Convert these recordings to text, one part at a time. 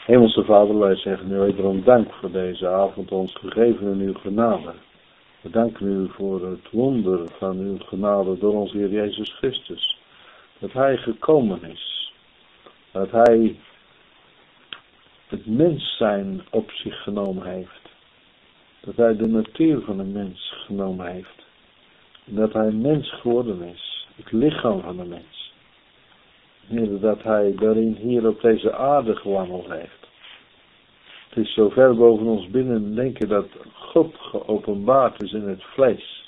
Hemelse Vader, wij zeggen u wederom dank voor deze avond ons gegeven in uw genade. We danken u voor het wonder van uw genade door onze Heer Jezus Christus. Dat Hij gekomen is. Dat Hij het mens zijn op zich genomen heeft. Dat Hij de natuur van een mens genomen heeft. En dat Hij mens geworden is. Het lichaam van de mens. Heer, dat Hij daarin hier op deze aarde gewandeld heeft. Het is zo ver boven ons binnen denken dat God geopenbaard is in het vlees.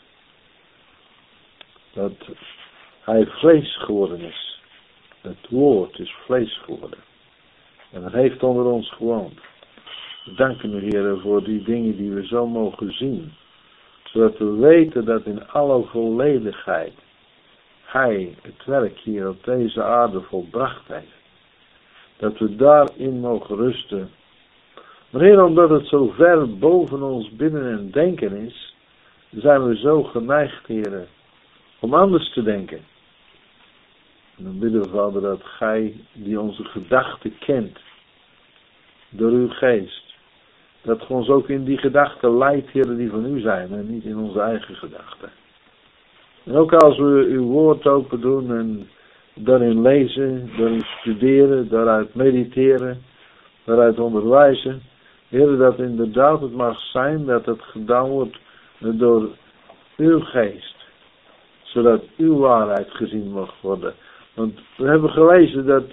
Dat Hij vlees geworden is. Het woord is vlees geworden. En dat heeft onder ons gewoond. We danken u, Heer, voor die dingen die we zo mogen zien. Zodat we weten dat in alle volledigheid Hij het werk hier op deze aarde volbracht heeft. Dat we daarin mogen rusten. Maar Heer, omdat het zo ver boven ons binnen en denken is, zijn we zo geneigd, Heer, om anders te denken. En dan bidden we, Vader, dat Gij, die onze gedachten kent, door uw geest, dat Gij ons ook in die gedachten leidt, Heer, die van u zijn, en niet in onze eigen gedachten. En ook als we uw woord open doen en daarin lezen, daarin studeren, daaruit mediteren, daaruit onderwijzen, Heer, dat inderdaad het mag zijn dat het gedaan wordt door uw geest. Zodat uw waarheid gezien mag worden. Want we hebben gelezen dat,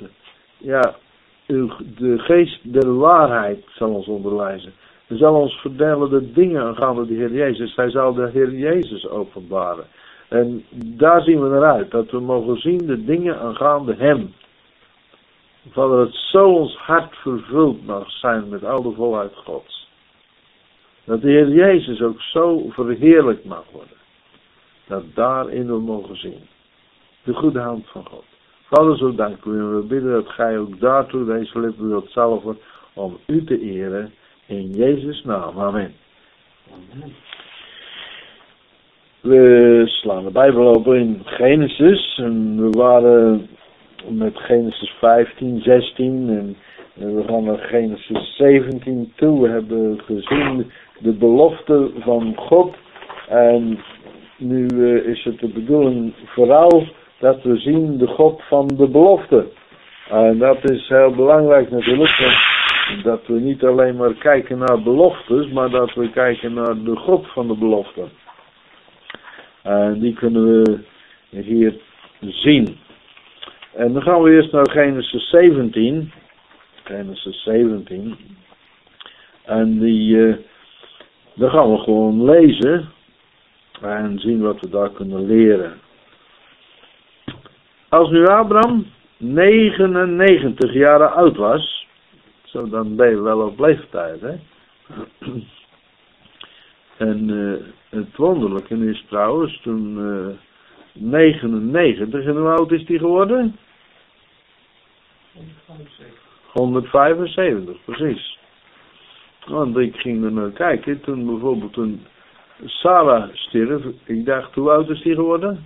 de geest der waarheid zal ons onderwijzen. Hij zal ons vertellen de dingen aangaande de Heer Jezus. Hij zal de Heer Jezus openbaren. En daar zien we naar uit. Dat we mogen zien de dingen aangaande Hem. Vader, dat zo ons hart vervuld mag zijn met al de volheid Gods. Dat de Heer Jezus ook zo verheerlijkt mag worden. Dat daarin we mogen zien. De goede hand van God. Vader, zo danken we u. We bidden dat Gij ook daartoe deze lippen wilt zalven om u te eren. In Jezus' naam. Amen. Amen. We slaan de Bijbel open in Genesis. En we waren met Genesis 15, 16 en we gaan naar Genesis 17 toe. We hebben gezien de belofte van God. En nu is het de bedoeling vooral dat we zien de God van de belofte. En dat is heel belangrijk natuurlijk. Dat we niet alleen maar kijken naar beloftes, maar dat we kijken naar de God van de belofte. En die kunnen we hier zien. En dan gaan we eerst naar Genesis 17. Genesis 17. En daar gaan we gewoon lezen. En zien wat we daar kunnen leren. Als nu Abraham 99 jaar oud was. Zo, dan ben je wel op leeftijd, hè. En het wonderlijke is trouwens, toen 99, en hoe oud is die geworden? 175, precies. Want ik ging er naar kijken, toen Sarah stierf, ik dacht, hoe oud is die geworden?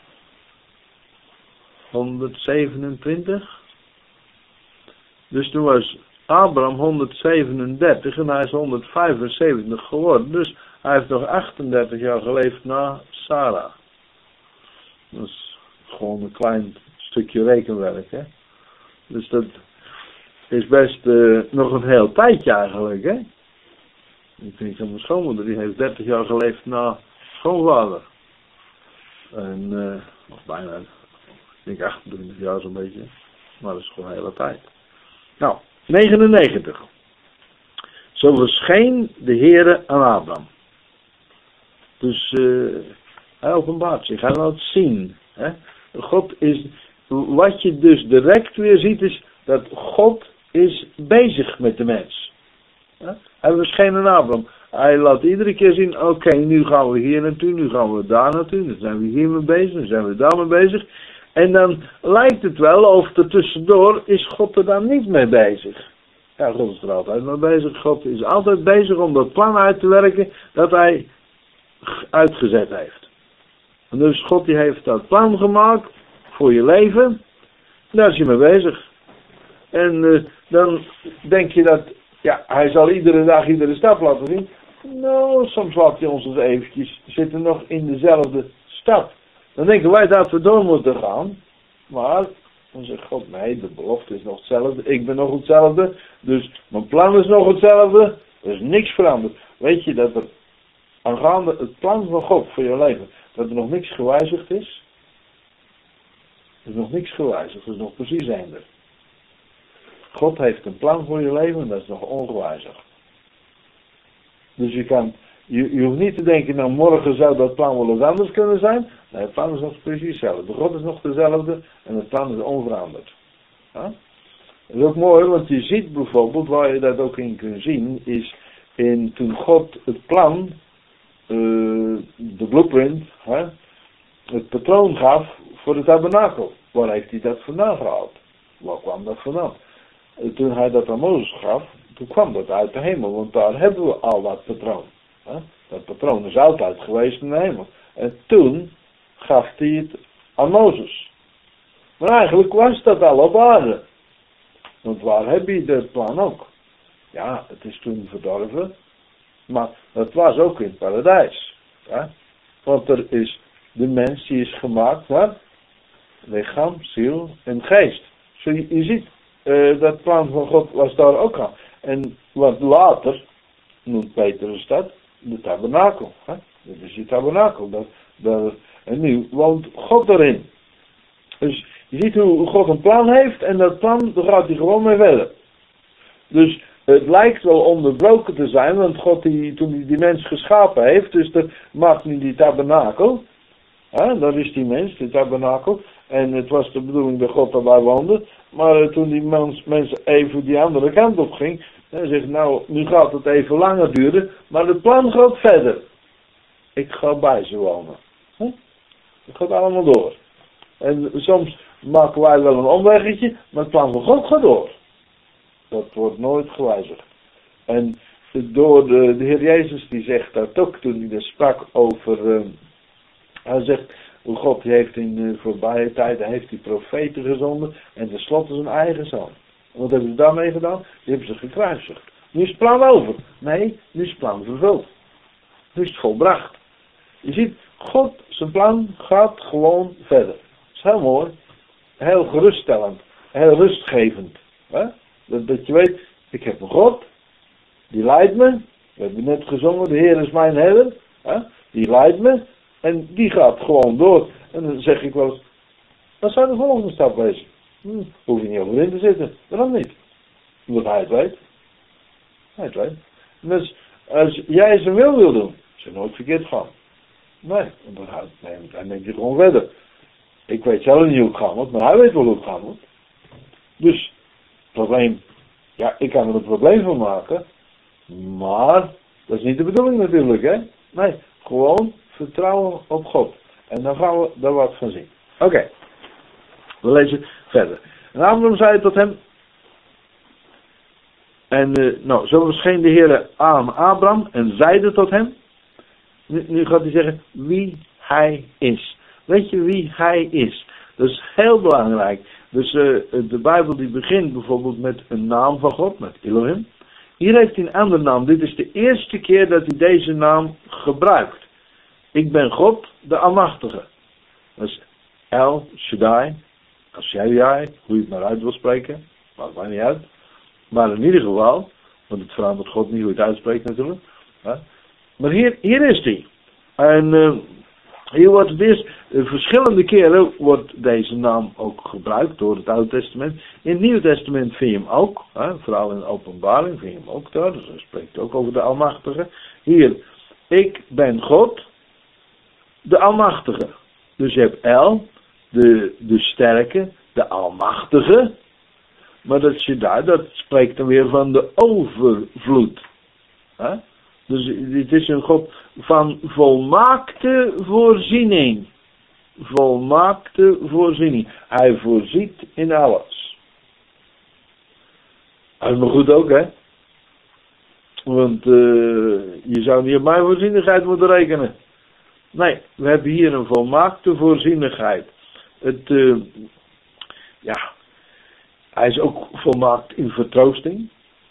127. Dus toen was Abraham 137 en hij is 175 geworden. Dus hij heeft nog 38 jaar geleefd na Sarah. Dat is gewoon een klein stukje rekenwerk, hè. Dus dat is best nog een heel tijdje eigenlijk, hè. Ik denk aan mijn schoonmoeder, die heeft 30 jaar geleefd na schoonvader. En, of bijna, ik denk 28 jaar zo'n beetje. Maar dat is gewoon een hele tijd. Nou, 99. Zo verscheen de Heere aan Abraham. Dus hij openbaart zich, hij laat zien. Hè? God is, wat je dus direct weer ziet is dat God is bezig met de mens. Hij verscheen aan Abraham. Hij laat iedere keer zien, oké, nu gaan we hier naartoe, nu gaan we daar naartoe, dan zijn we hier mee bezig, dan zijn we daar mee bezig. En dan lijkt het wel of er tussendoor is God er dan niet mee bezig. Ja, God is er altijd mee bezig. God is altijd bezig om dat plan uit te werken dat hij uitgezet heeft. En dus God die heeft dat plan gemaakt voor je leven. Daar is je mee bezig. En dan denk je dat, ja, hij zal iedere dag iedere stap laten zien. Nou, soms laat hij ons eens eventjes zitten nog in dezelfde stap. Dan denken wij dat we door moeten gaan. Maar dan zegt God, nee, de belofte is nog hetzelfde. Ik ben nog hetzelfde. Dus mijn plan is nog hetzelfde. Er is niks veranderd. Weet je dat er aangaande het plan van God voor je leven, dat er nog niks gewijzigd is? Er is nog niks gewijzigd. Er is nog precies eender. God heeft een plan voor je leven en dat is nog ongewijzigd. Dus je hoeft niet te denken, nou morgen zou dat plan wel eens anders kunnen zijn. Nee, het plan is nog precies hetzelfde. God is nog dezelfde en het plan is onveranderd. Ja? Dat is ook mooi, want je ziet bijvoorbeeld, waar je dat ook in kunt zien, is toen God het plan, de blueprint, het patroon gaf voor de tabernakel. Waar heeft hij dat vandaan gehaald? Waar kwam dat vandaan? Toen hij dat aan Mozes gaf, toen kwam dat uit de hemel, want daar hebben we al dat patroon. Dat patroon is altijd geweest in de hemel. En toen gaf hij het aan Mozes. Maar eigenlijk was dat al op aarde. Want waar heb je dat plan ook? Ja, het is toen verdorven. Maar het was ook in het paradijs. Want er is de mens die is gemaakt van lichaam, ziel en geest. Zo je ziet, dat plan van God was daar ook al. En wat later noemt Petrus dat de tabernakel. Dat is die tabernakel. En nu woont God erin. Dus je ziet hoe God een plan heeft en dat plan, daar gaat hij gewoon mee verder. Dus het lijkt wel onderbroken te zijn, want God toen hij die mens geschapen heeft, dus dat maakt nu die tabernakel. Dat is die mens, die tabernakel. En het was de bedoeling dat God daarbij woonde. Maar toen die mens even die andere kant op ging, hij zegt, nou, nu gaat het even langer duren, maar het plan gaat verder. Ik ga bij ze wonen. Het gaat allemaal door. En soms maken wij wel een omweggetje, maar het plan van God gaat door. Dat wordt nooit gewijzigd. En door de Heer Jezus, die zegt dat ook, toen hij er sprak over, hij zegt, hoe God heeft in de voorbije tijden, heeft hij profeten gezonden, en tenslotte zijn eigen zoon. Wat hebben ze daarmee gedaan? Die hebben ze gekruisigd. Nu is het plan over. Nee, nu is het plan vervuld. Nu is het volbracht. Je ziet, God, zijn plan gaat gewoon verder. Dat is heel mooi. Heel geruststellend. Heel rustgevend. Dat je weet, ik heb een God. Die leidt me. We hebben net gezongen, de Heer is mijn herder. Die leidt me. En die gaat gewoon door. En dan zeg ik wel eens, wat zou de volgende stap wezen? Hoef je niet over in te zitten. Waarom niet? Omdat hij het weet. Hij het weet. Dus als jij zijn wil doen, is het nooit verkeerd gaan. Nee, dan denk je gewoon verder. Ik weet zelf niet hoe het gaan moet, maar hij weet wel hoe het gaan moet. Dus, het probleem, ja, ik kan er een probleem van maken, maar dat is niet de bedoeling natuurlijk, hè. Nee, gewoon vertrouwen op God. En dan gaan we daar wat van zien. Oké. We lezen verder. En Abraham zei tot hem. En zo verscheen de Heer aan Abraham en zeide tot hem. Nu gaat hij zeggen wie hij is. Weet je wie hij is? Dat is heel belangrijk. Dus de Bijbel die begint bijvoorbeeld met een naam van God, met Elohim. Hier heeft hij een andere naam. Dit is de eerste keer dat hij deze naam gebruikt. Ik ben God, de Almachtige. Dat is El Shaddai. Shaddai, hoe je het maar uit wil spreken. Maakt mij niet uit. Maar in ieder geval, want het verandert God niet hoe je het uitspreekt natuurlijk. Maar hier is hij. En hier wordt het eerst, verschillende keren wordt deze naam ook gebruikt door het Oude Testament. In het Nieuwe Testament vind je hem ook. Vooral in de Openbaring vind je hem ook daar. Dus hij spreekt ook over de Almachtige. Hier, ik ben God, de Almachtige. Dus je hebt El, de sterke, de Almachtige. Maar dat spreekt dan weer van de overvloed. Dus het is een God van volmaakte voorziening. Volmaakte voorziening. Hij voorziet in alles. Dat is maar goed ook, hè. Want je zou niet op mijn voorzienigheid moeten rekenen. Nee, we hebben hier een volmaakte voorzienigheid. hij is ook volmaakt in vertroosting.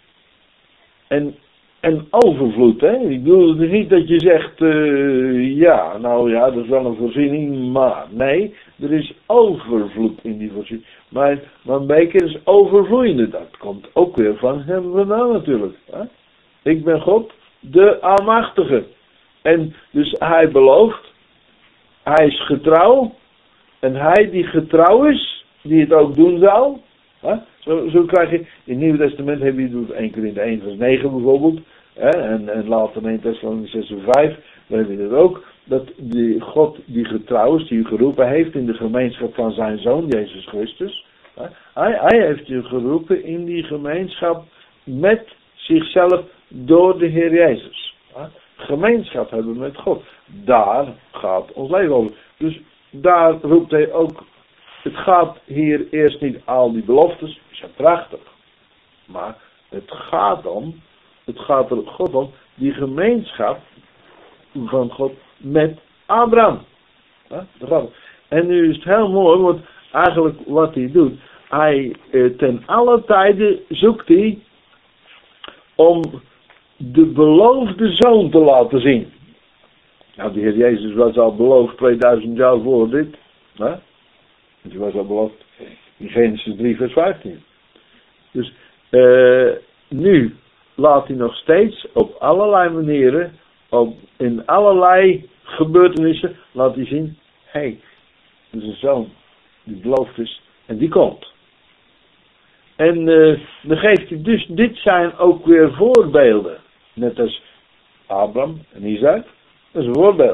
En overvloed, hè. Ik bedoel niet dat je zegt, ja, nou ja, dat is wel een voorziening, maar nee, er is overvloed in die voorziening. Maar een beker is overvloeiende, dat komt ook weer van hem vandaan natuurlijk. Hè? Ik ben God, de Almachtige. En dus hij belooft, hij is getrouw, en hij die getrouw is, die het ook doen zal. Hè? Zo krijg je, in het Nieuwe Testament heb je 1 Korinthe 1 vers 9 bijvoorbeeld, hè? En later in 1 Thessalonicenzen 6 vers 5, dan heb je dat ook, dat die God die getrouw is, die u geroepen heeft in de gemeenschap van zijn Zoon, Jezus Christus, hè? Hij heeft je geroepen in die gemeenschap met zichzelf door de Heer Jezus. Hè? Gemeenschap hebben met God. Daar gaat ons leven over. Dus daar roept hij ook. Het gaat hier eerst niet al die beloftes, die zijn prachtig. Maar het gaat er God om, die gemeenschap van God met Abraham. En nu is het heel mooi, want eigenlijk wat hij doet, hij ten alle tijden zoekt hij om de beloofde zoon te laten zien. Nou, de Heer Jezus was al beloofd 2000 jaar voor dit. Hè? Die was al beloofd in Genesis 3 vers 15. Dus nu laat hij nog steeds op allerlei manieren, in allerlei gebeurtenissen, laat hij zien, hé, er is een zoon die beloofd is en die komt. En dan geeft hij dus, dit zijn ook weer voorbeelden. Net als Abraham en Isaac. Dat is een voorbeeld.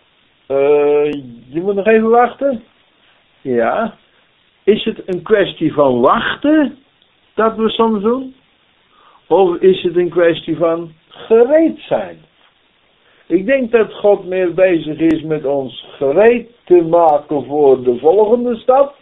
Je moet nog even wachten. Ja. Is het een kwestie van wachten dat we soms doen? Of is het een kwestie van gereed zijn? Ik denk dat God meer bezig is met ons gereed te maken voor de volgende stap.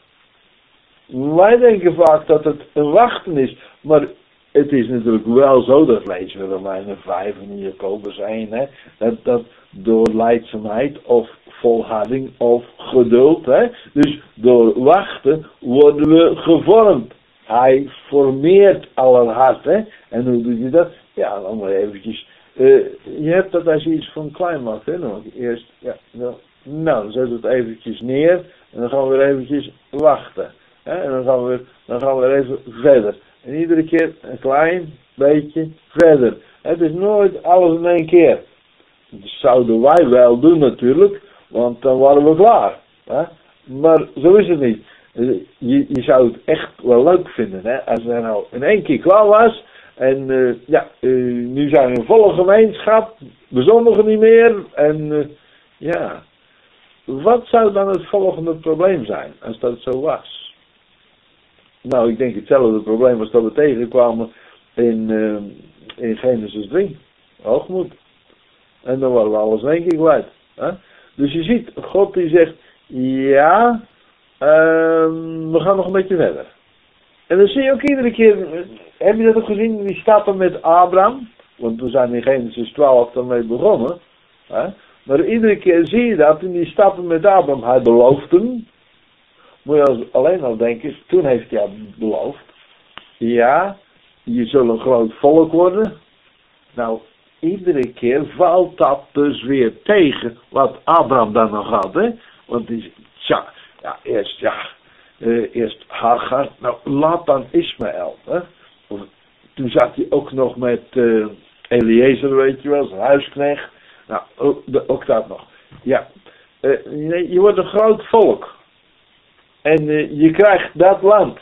Wij denken vaak dat het een wachten is. Maar het is natuurlijk wel zo, dat lezen we in Romeinen 5 en in Jacobus 1, hè, dat door lijdzaamheid of volharding of geduld, hè, dus door wachten worden we gevormd. Hij formeert aller hart, hè. En hoe doet hij dat? Ja, dan maar eventjes. Je hebt dat als je iets van klein maakt, hè. Dan eerst, ja, dan zet het eventjes neer en dan gaan we weer eventjes wachten. Hè, en dan gaan we weer even verder. En iedere keer een klein beetje verder. Het is nooit alles in één keer. Dat zouden wij wel doen natuurlijk, want dan waren we klaar. Hè? Maar zo is het niet. Je zou het echt wel leuk vinden, hè? Als hij nou in één keer klaar was. En nu zijn we een volle gemeenschap. We zondigen niet meer. En ja. Wat zou dan het volgende probleem zijn als dat zo was? Nou, ik denk hetzelfde probleem als dat we tegenkwamen in Genesis 3. Hoogmoed. En dan waren we alles in één keer kwijt. Hè? Dus je ziet, God die zegt, ja, we gaan nog een beetje verder. En dan zie je ook iedere keer, heb je dat ook gezien, die stappen met Abraham. Want we zijn in Genesis 12 daarmee begonnen. Hè? Maar iedere keer zie je dat in die stappen met Abraham. Hij belooft hem. Moet je alleen al denken, toen heeft hij beloofd, ja, je zult een groot volk worden. Nou, iedere keer valt dat dus weer tegen wat Abraham dan nog had, hè. Want die, eerst Hagar, nou laat dan Ismaël, hè. Toen zat hij ook nog met Eliezer, weet je wel, zijn huisknecht. Nou, ook dat nog. Ja, je wordt een groot volk. En je krijgt dat land.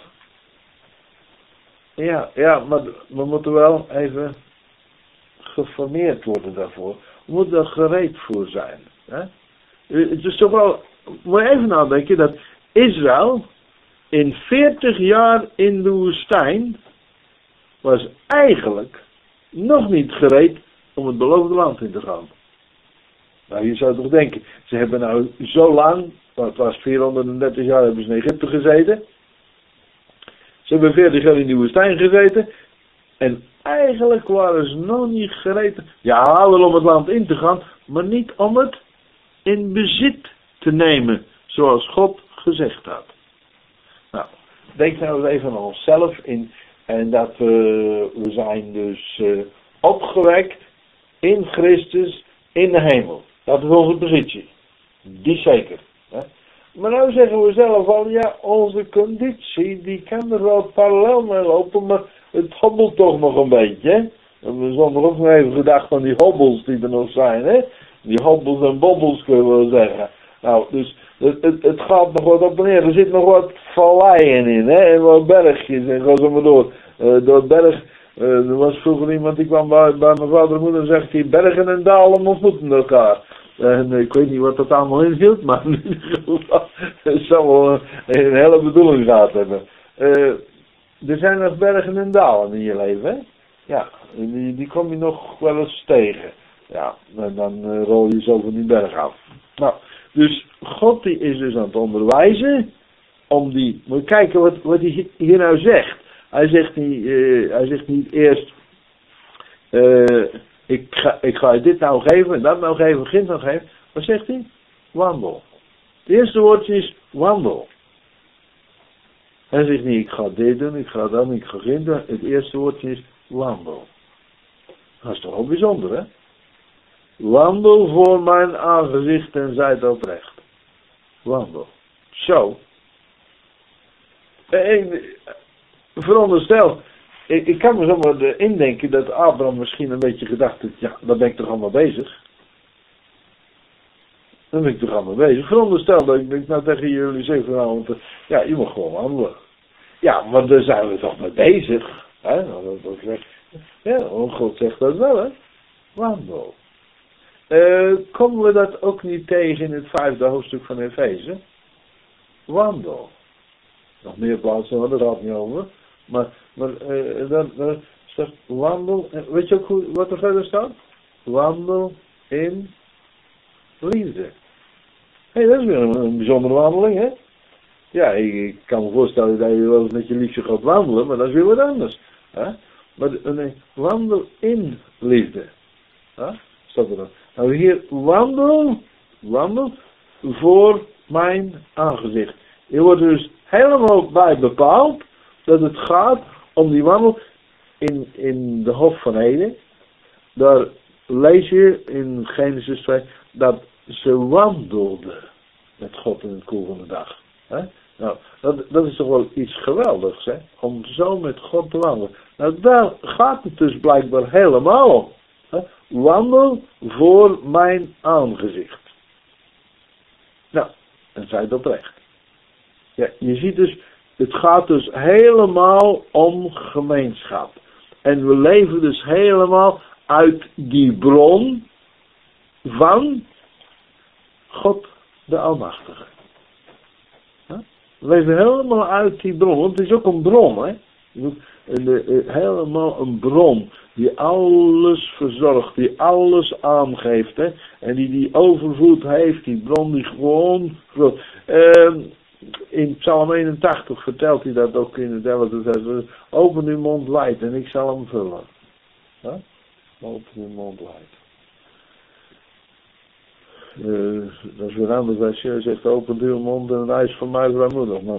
Ja, maar we moeten wel even geformeerd worden daarvoor. We moeten er gereed voor zijn. Hè? Het is toch wel, moet je even nadenken dat Israël in 40 jaar in de woestijn was eigenlijk nog niet gereed om het beloofde land in te gaan. Nou, je zou toch denken, ze hebben nou zo lang, want het was 430 jaar hebben ze in Egypte gezeten. Ze hebben 40 jaar in de woestijn gezeten. En eigenlijk waren ze nog niet gereed. Ja, wel om het land in te gaan, maar niet om het in bezit te nemen. Zoals God gezegd had. Nou, denk nou eens even aan onszelf. En dat we zijn dus opgewekt in Christus in de hemel. Dat is onze positie. Die zeker. Hè? Maar nou zeggen we zelf al, ja, onze conditie, die kan er wel parallel mee lopen, maar het hobbelt toch nog een beetje. Hè? We hebben zondag ook nog even gedacht aan die hobbels die er nog zijn, hè. Die hobbels en bobbels kunnen we wel zeggen. Nou, dus het gaat nog wat op en neer. Er zit nog wat valleien in, hè. En wat bergjes en ga zo maar door. Door het berg, er was vroeger iemand die kwam bij mijn vader en moeder en zegt die bergen en dalen ontmoeten elkaar. En ik weet niet wat dat allemaal inhield, maar in ieder geval, het zal wel een hele bedoeling gehad hebben. Er zijn nog bergen en dalen in je leven, hè? Ja, die kom je nog wel eens tegen. Ja, en dan rol je zo van die berg af. Nou, dus God die is dus aan het onderwijzen om die, moet je kijken wat hij hier nou zegt. Hij zegt niet eerst, ik ga je dit nou geven en dat nou geven, kind nou geven. Wat zegt hij? Wandel. Het eerste woordje is wandel. Hij zegt niet, ik ga dit doen, ik ga dat, ik ga dit doen. Het eerste woordje is wandel. Dat is toch wel bijzonder, hè? Wandel voor mijn aangezicht en zijt oprecht. Wandel. Zo. Veronderstel, ik kan me zomaar indenken dat Abraham misschien een beetje gedacht heeft, ja, daar ben ik toch allemaal bezig. Dan ben ik toch allemaal bezig. Veronderstel dat ik nou tegen jullie zeg vanavond, ja, je mag gewoon wandelen. Ja, maar daar zijn we toch mee bezig. Hè? Ja, God zegt dat wel, hè. Wandel. Komen we dat ook niet tegen in het 5e hoofdstuk van Efeze? Wandel. Nog meer plaatsen, maar daar gaat het niet over. Maar dan staat wandel. Weet je ook wat er verder staat? Wandel in liefde. Hé, dat is weer een bijzondere wandeling, hè? Ja, ik kan me voorstellen dat je wel eens met je liefje gaat wandelen, maar dat is weer wat anders. Hè? Maar nee, wandel in liefde. Hè? Staat er dan. Nou hier, wandel voor mijn aangezicht. Je wordt dus helemaal bij bepaald dat het gaat om die wandel in de Hof van Eden. Daar lees je in Genesis 2 dat ze wandelden met God in het koel van de dag. Hè? Nou, dat is toch wel iets geweldigs, hè? Om zo met God te wandelen. Nou, daar gaat het dus blijkbaar helemaal om. Hè? Wandel voor mijn aangezicht. Nou, en zij dat recht. Ja, je ziet dus, het gaat dus helemaal om gemeenschap. En we leven dus helemaal uit die bron van God de Almachtige. We leven helemaal uit die bron, want het is ook een bron, hè. Helemaal een bron die alles verzorgt, die alles aangeeft, hè. En die overvloed heeft, die bron die gewoon groot. In Psalm 81 vertelt hij dat ook in het 11e vers. Open uw mond wijd en ik zal hem vullen. Huh? Open uw mond wijd. Dat is weer anders als je zegt open uw mond en hij is van mij vrijmoedig. Maar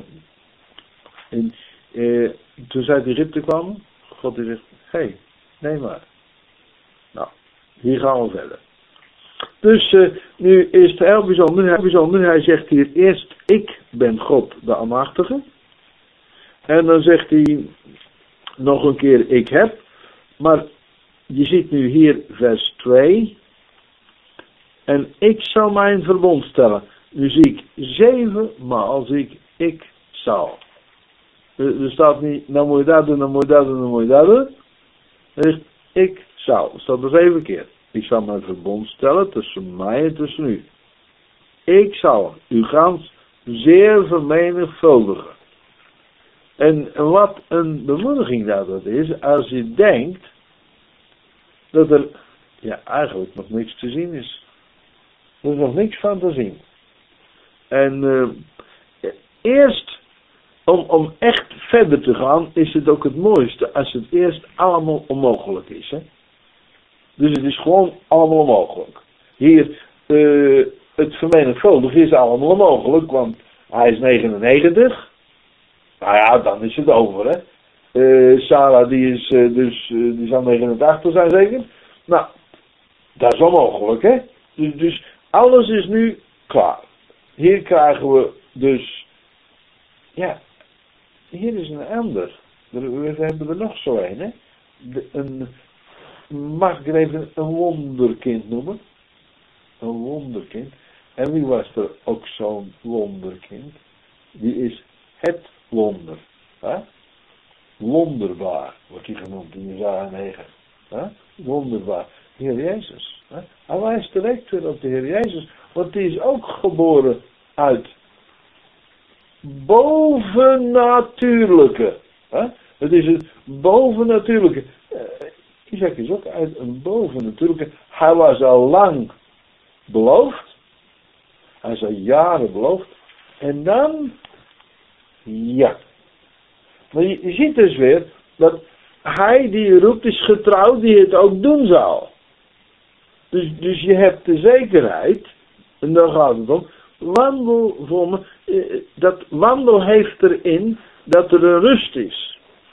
toen zij uit Egypte kwamen, God die zegt, hé, neem maar. Nou, hier gaan we verder. Dus nu is het heel bijzonder. Hij zegt hier eerst, ik ben God de Almachtige. En dan zegt hij nog een keer, ik heb. Maar je ziet nu hier vers 2. En ik zal mijn verbond stellen. Nu zie ik 7 maal zie ik zal. Er staat niet, dan moet je dat doen, dan moet je dat doen, dan moet je dat doen. Er zegt, ik zal. Dat staat er 7 keer. Ik zal mijn verbond stellen tussen mij en tussen u. Ik zal uw gans zeer vermenigvuldigen. En wat een bemoediging dat is, als je denkt dat er eigenlijk nog niks te zien is. Er is nog niks van te zien. En eerst, om echt verder te gaan, is het ook het mooiste als het eerst allemaal onmogelijk is. Hè? Dus het is gewoon allemaal onmogelijk. Hier, het vermenigvuldigen is allemaal onmogelijk, want hij is 99. Nou ja, dan is het over, hè. Sarah, die zal 89 zijn zeker. Nou, dat is onmogelijk, hè. Dus alles is nu klaar. Hier krijgen we dus, ja, hier is een ander. We hebben er nog zo een, hè. Mag ik er even een wonderkind noemen? Een wonderkind. En wie was er ook zo'n wonderkind? Die is het wonder. Hè? Wonderbaar wordt hij genoemd in Jesaja 9. Hè? Wonderbaar. De Heer Jezus. Hè? Hij wijst direct weer op de Heer Jezus. Want die is ook geboren uit bovennatuurlijke. Hè? Het is het bovennatuurlijke. Isaac is ook uit een bovennatuurlijke. Hij was al lang beloofd. Hij is al jaren beloofd. En dan, ja. Maar je ziet dus weer dat hij die je roept is getrouw die het ook doen zal. Dus je hebt de zekerheid, en daar gaat het om, wandel voor me, dat wandel heeft erin dat er een rust is.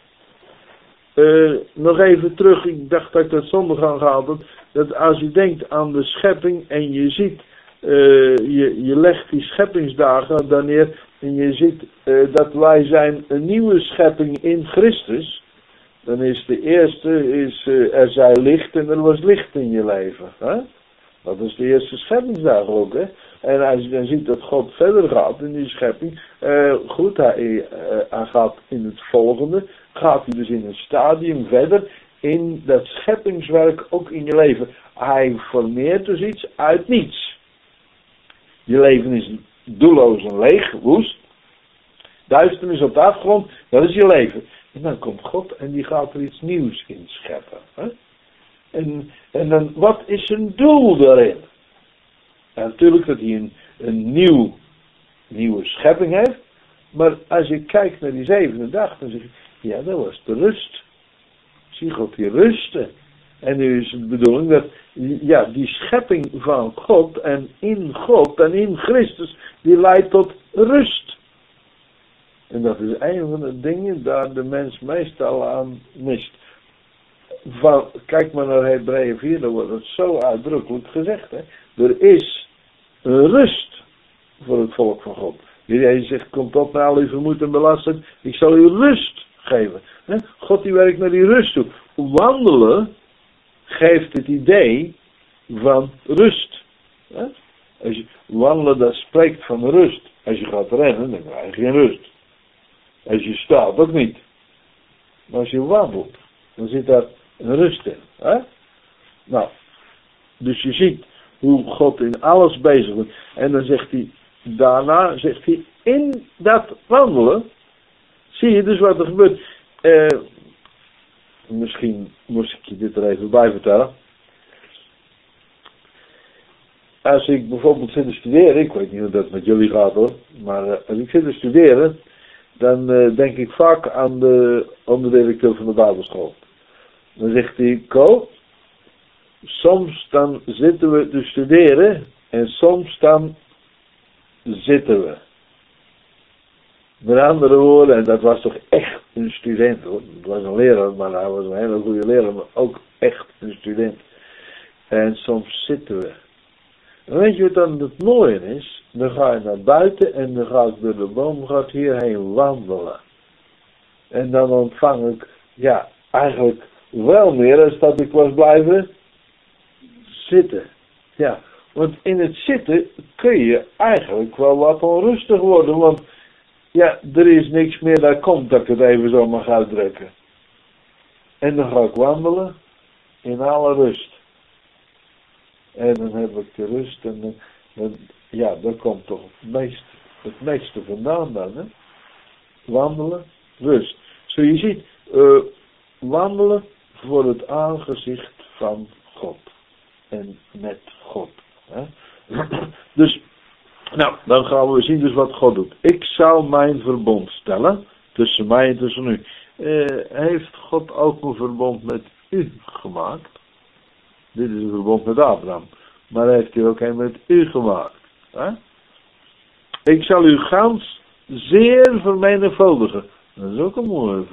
Nog even terug, ik dacht dat ik dat zondag aan gehaald had, dat als je denkt aan de schepping en je ziet, je legt die scheppingsdagen dan neer en je ziet dat wij zijn een nieuwe schepping in Christus, dan is de eerste, er zij licht en er was licht in je leven. Hè? Dat is de eerste scheppingsdag ook. Hè? En als je dan ziet dat God verder gaat in die schepping, goed, hij gaat in het volgende, gaat hij dus in een stadium verder in dat scheppingswerk ook in je leven. Hij formeert dus iets uit niets. Je leven is doelloos en leeg, woest. Duisternis op de afgrond, dat is je leven. En dan komt God en die gaat er iets nieuws in scheppen. Hè? En dan, wat is zijn doel daarin? Ja, natuurlijk dat hij een nieuwe schepping heeft. Maar als je kijkt naar die zevende dag, dan zeg je, ja, dat was de rust. Zie God die rusten. En nu is het de bedoeling dat, ja, die schepping van God en in Christus, die leidt tot rust. En dat is een van de dingen daar de mens meestal aan mist. Kijk maar naar Hebreeën 4, daar wordt het zo uitdrukkelijk gezegd. Hè? Er is een rust voor het volk van God. Jezus zegt, komt op naar al uw vermoeid en belastend, ik zal u rust geven. Hè? God die werkt naar die rust toe. Wandelen geeft het idee van rust. Hè? Als je wandelen, dat spreekt van rust. Als je gaat rennen, dan krijg je geen rust. Als je staat, ook niet. Maar als je wandelt, dan zit daar een rust in. Hè? Nou, dus je ziet hoe God in alles bezig is. En dan zegt hij, daarna zegt hij, in dat wandelen, zie je dus wat er gebeurt. Misschien moest ik je dit er even bij vertellen. Als ik bijvoorbeeld zit te studeren, ik weet niet hoe dat met jullie gaat hoor, maar als ik zit te studeren, dan denk ik vaak aan de onderdirecteur van de Bijbelschool. Dan zegt hij, Ko, soms dan zitten we te studeren en soms dan zitten we. Met andere woorden, en dat was toch echt een student hoor. Het was een leraar, maar hij was een hele goede leraar, maar ook echt een student. En soms zitten we. En weet je wat dan het mooie is? Dan ga je naar buiten en dan ga ik door de boomgaard hierheen wandelen. En dan ontvang ik, ja, eigenlijk wel meer als dat ik was blijven zitten. Ja, want in het zitten kun je eigenlijk wel wat onrustig worden, want ja, er is niks meer dat komt dat ik het even zo mag uitdrukken. En dan ga ik wandelen in alle rust. En dan heb ik de rust en dan ja, daar komt toch het meeste vandaan dan, hè? Wandelen, rust. Zo je ziet, wandelen voor het aangezicht van God. En met God. Hè? Dus, nou, dan gaan we zien dus wat God doet. Ik zal mijn verbond stellen, tussen mij en tussen u. Heeft God ook een verbond met u gemaakt? Dit is een verbond met Abraham. Maar heeft hij ook een met u gemaakt. Hè? Ik zal u gans zeer vermenigvuldigen. Dat is ook een mooie...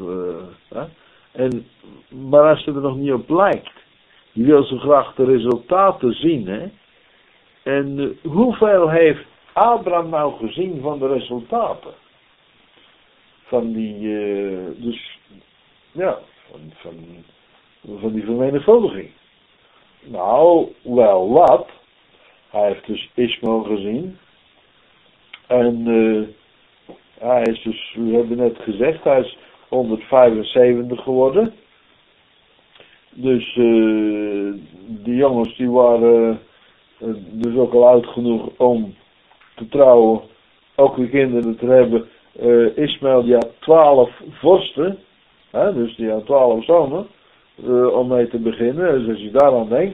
maar als je er nog niet op lijkt, je wil zo graag de resultaten zien, hè. En hoeveel heeft Abraham nou gezien van de resultaten? Van die, dus, ja, van die vermenigvuldiging. Nou, wel wat. Hij heeft dus Ismaël gezien. En hij is dus, we hebben net gezegd, hij is 175 geworden. Dus die jongens die waren dus ook al oud genoeg om te trouwen, ook weer kinderen te hebben. Ismaël die had 12 vorsten, dus die had 12 zonen, om mee te beginnen. Dus als je daaraan denkt,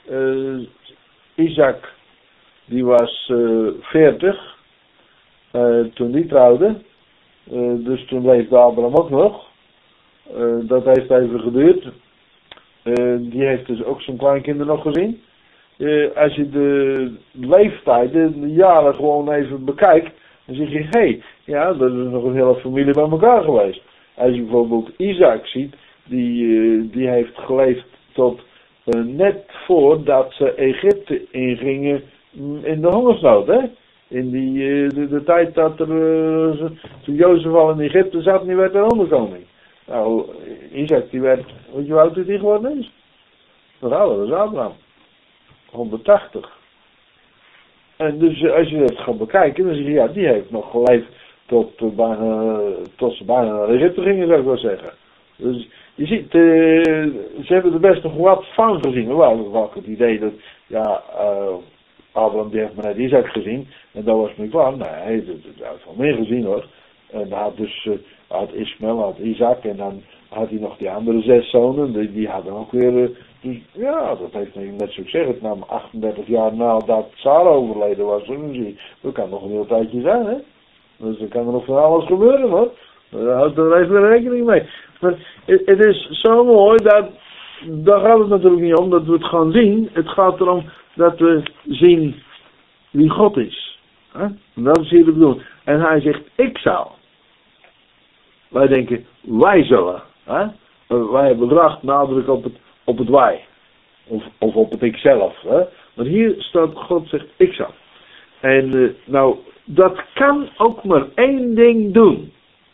Isaac die was 40 toen die trouwde, dus toen leefde Abraham ook nog. Dat heeft even geduurd. Die heeft dus ook zijn kleinkinderen nog gezien. Als je de leeftijden, de jaren gewoon even bekijkt, dan zeg je, hé, ja, dat is nog een hele familie bij elkaar geweest. Als je bijvoorbeeld Isaac ziet, die heeft geleefd tot net voordat ze Egypte ingingen in de hongersnood, hè. In de tijd dat toen Jozef al in Egypte zat, die werd er onderkoning. Nou, Isaac die werd, weet je hoe oud die geworden is? Nog ouder dan Abraham. 180. En dus als je dat gaat bekijken, dan zeg je, ja, die heeft nog geleefd tot ze bijna naar Egypte gingen, zou ik wel zeggen. Dus je ziet, ze hebben er best nog wat van gezien. We hadden wel het idee dat, ja, Abraham die heeft maar net Isaac gezien, en dat was niet waar. Nee, dat heeft wel meer gezien hoor. En hij had dus, had Ismaël, had Isaac, en dan had hij nog die andere 6 zonen, die hadden ook weer, dus ja, dat heeft net zo gezegd, het nam 38 jaar nadat Sarah overleden was, dat kan nog een heel tijdje zijn, hè. Dus er kan er nog van alles gebeuren, hoor. Daar houdt er even rekening mee. Maar het is zo mooi, daar gaat het natuurlijk niet om dat we het gaan zien. Het gaat erom dat we zien wie God is. En dat is hier de bedoeling. En hij zegt, ik zal. Wij denken, wij zullen. Wij hebben graag nadruk op het wij. Of op het ikzelf. Maar hier staat, God zegt, ik zal. En nou, dat kan ook maar één ding doen.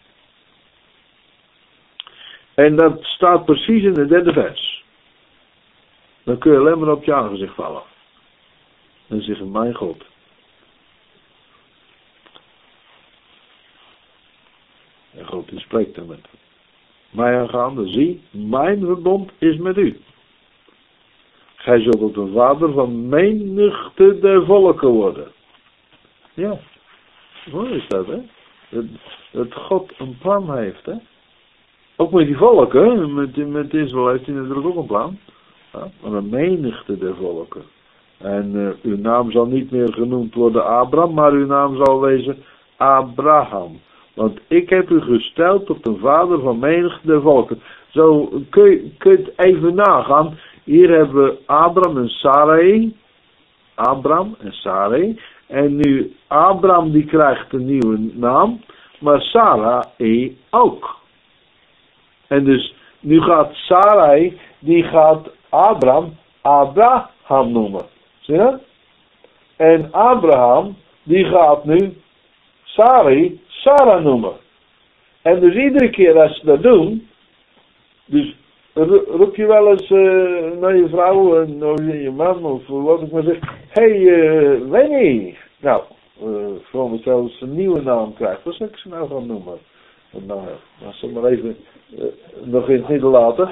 En dat staat precies in de 3e vers. Dan kun je alleen maar op je aangezicht vallen. En zeggen, mijn God. En God die spreekt dan met mij aangaande, zie, mijn verbond is met u. Gij zult ook een vader van menigte der volken worden. Ja, mooi is dat, hè? Dat God een plan heeft, hè? Ook met die volken, met Israël heeft hij natuurlijk ook een plan. Ja, maar een menigte der volken. En uw naam zal niet meer genoemd worden Abraham, maar uw naam zal wezen Abraham. Want ik heb u gesteld tot een vader van menigte der volken. Zo kun je het even nagaan. Hier hebben we Abraham en Sarai. Abraham en Sarai. En nu Abraham die krijgt een nieuwe naam. Maar Sarai ook. En dus nu gaat Sarai, die gaat Abraham noemen. Zie je dat? En Abraham, die gaat nu Sarai, Sarah noemen. En dus iedere keer als ze dat doen, dus roep je wel eens naar je vrouw en je man of wat ik maar zeg, hey Winnie, nou, voor me zelfs een nieuwe naam krijgt, wat zou ik ze nou gaan noemen? Nou, als ze maar even nog in het midden laten.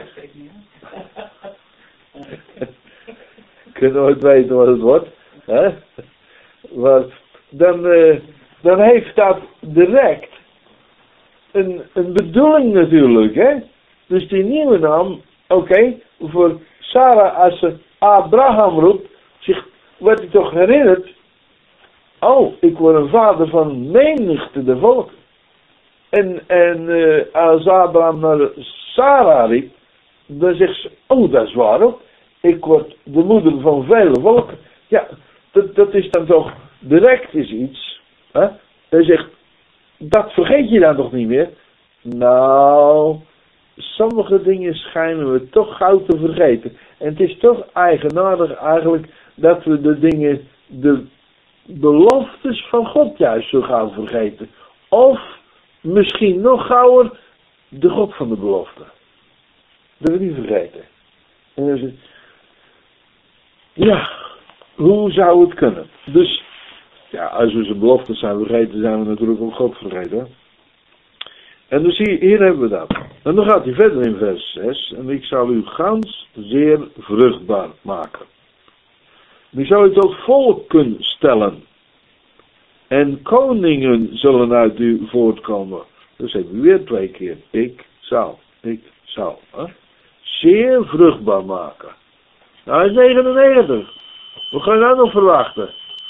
Ik kan nooit weten wat het wordt. Hè? Maar dan heeft dat direct een bedoeling natuurlijk. Hè? Dus die nieuwe naam, oké, voor Sarah als ze Abraham roept, wordt hij toch herinnerd. Oh, ik word een vader van menigte de volken. En als Abraham naar Sarah riep, dan zegt ze, oh dat is waar ook. Ik word de moeder van vele volken. Ja, dat is dan toch direct is iets. Hè? Hij zegt, dat vergeet je dan toch niet meer. nou, sommige dingen schijnen we toch gauw te vergeten. En het is toch eigenaardig eigenlijk dat we de beloftes van God juist zo gauw vergeten. Of misschien nog gauwer de God van de belofte. Dat we niet vergeten. En dan zegt, ja, hoe zou het kunnen? Dus, ja, als we zijn beloftes zijn vergeten, zijn we natuurlijk ook God vergeten. En dus hier hebben we dat. En dan gaat hij verder in vers 6. En ik zal u gans zeer vruchtbaar maken. Ik zal u tot volken stellen. En koningen zullen uit u voortkomen. Dus hebben we weer 2 keer. Ik zal. Hè? Zeer vruchtbaar maken. Nou, hij is 99. Wat ga je nou nog verwachten?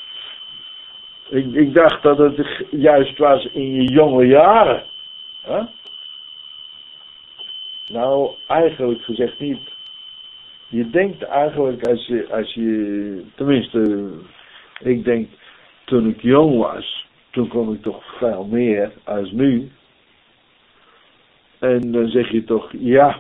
Ik dacht dat het juist was in je jonge jaren. Huh? Nou, eigenlijk gezegd niet. Je denkt eigenlijk als je tenminste, ik denk, toen ik jong was, toen kon ik toch veel meer als nu. En dan zeg je toch, ja,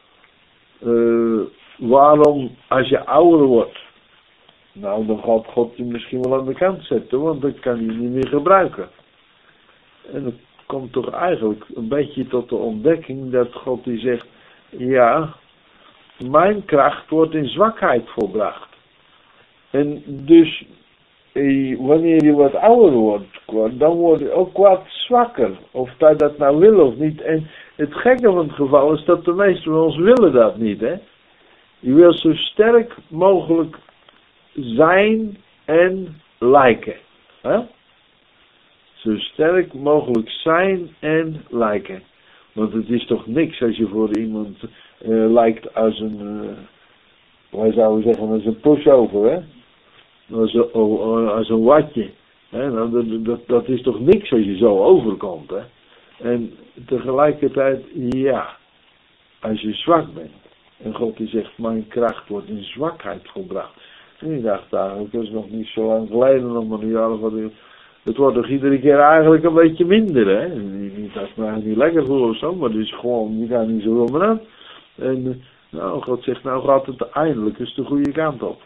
waarom als je ouder wordt? Nou, dan gaat God je misschien wel aan de kant zetten, want dat kan je niet meer gebruiken. En dan komt toch eigenlijk een beetje tot de ontdekking dat God die zegt, ja, mijn kracht wordt in zwakheid volbracht. En dus, wanneer je wat ouder wordt, dan word je ook wat zwakker. Of dat nou wil of niet. En het gekke van het geval is dat de meesten van ons willen dat niet, hè. Je wil zo sterk mogelijk zijn en lijken. Hè? Zo sterk mogelijk zijn en lijken. Want het is toch niks als je voor iemand lijkt als een, wij zouden zeggen als een pushover, hè? Als een watje. Hè? Nou, dat is toch niks als je zo overkomt, hè? En tegelijkertijd, ja, als je zwak bent. En God die zegt, mijn kracht wordt in zwakheid volbracht. En ik dacht eigenlijk, dat is nog niet zo lang geleden, nog maar een jaar of wat. Het wordt toch iedere keer eigenlijk een beetje minder, hè. Niet dat ik me eigenlijk niet lekker voel of zo, maar het is gewoon, je gaat niet zo om aan. En nou, God zegt, nou gaat het eindelijk eens de goede kant op.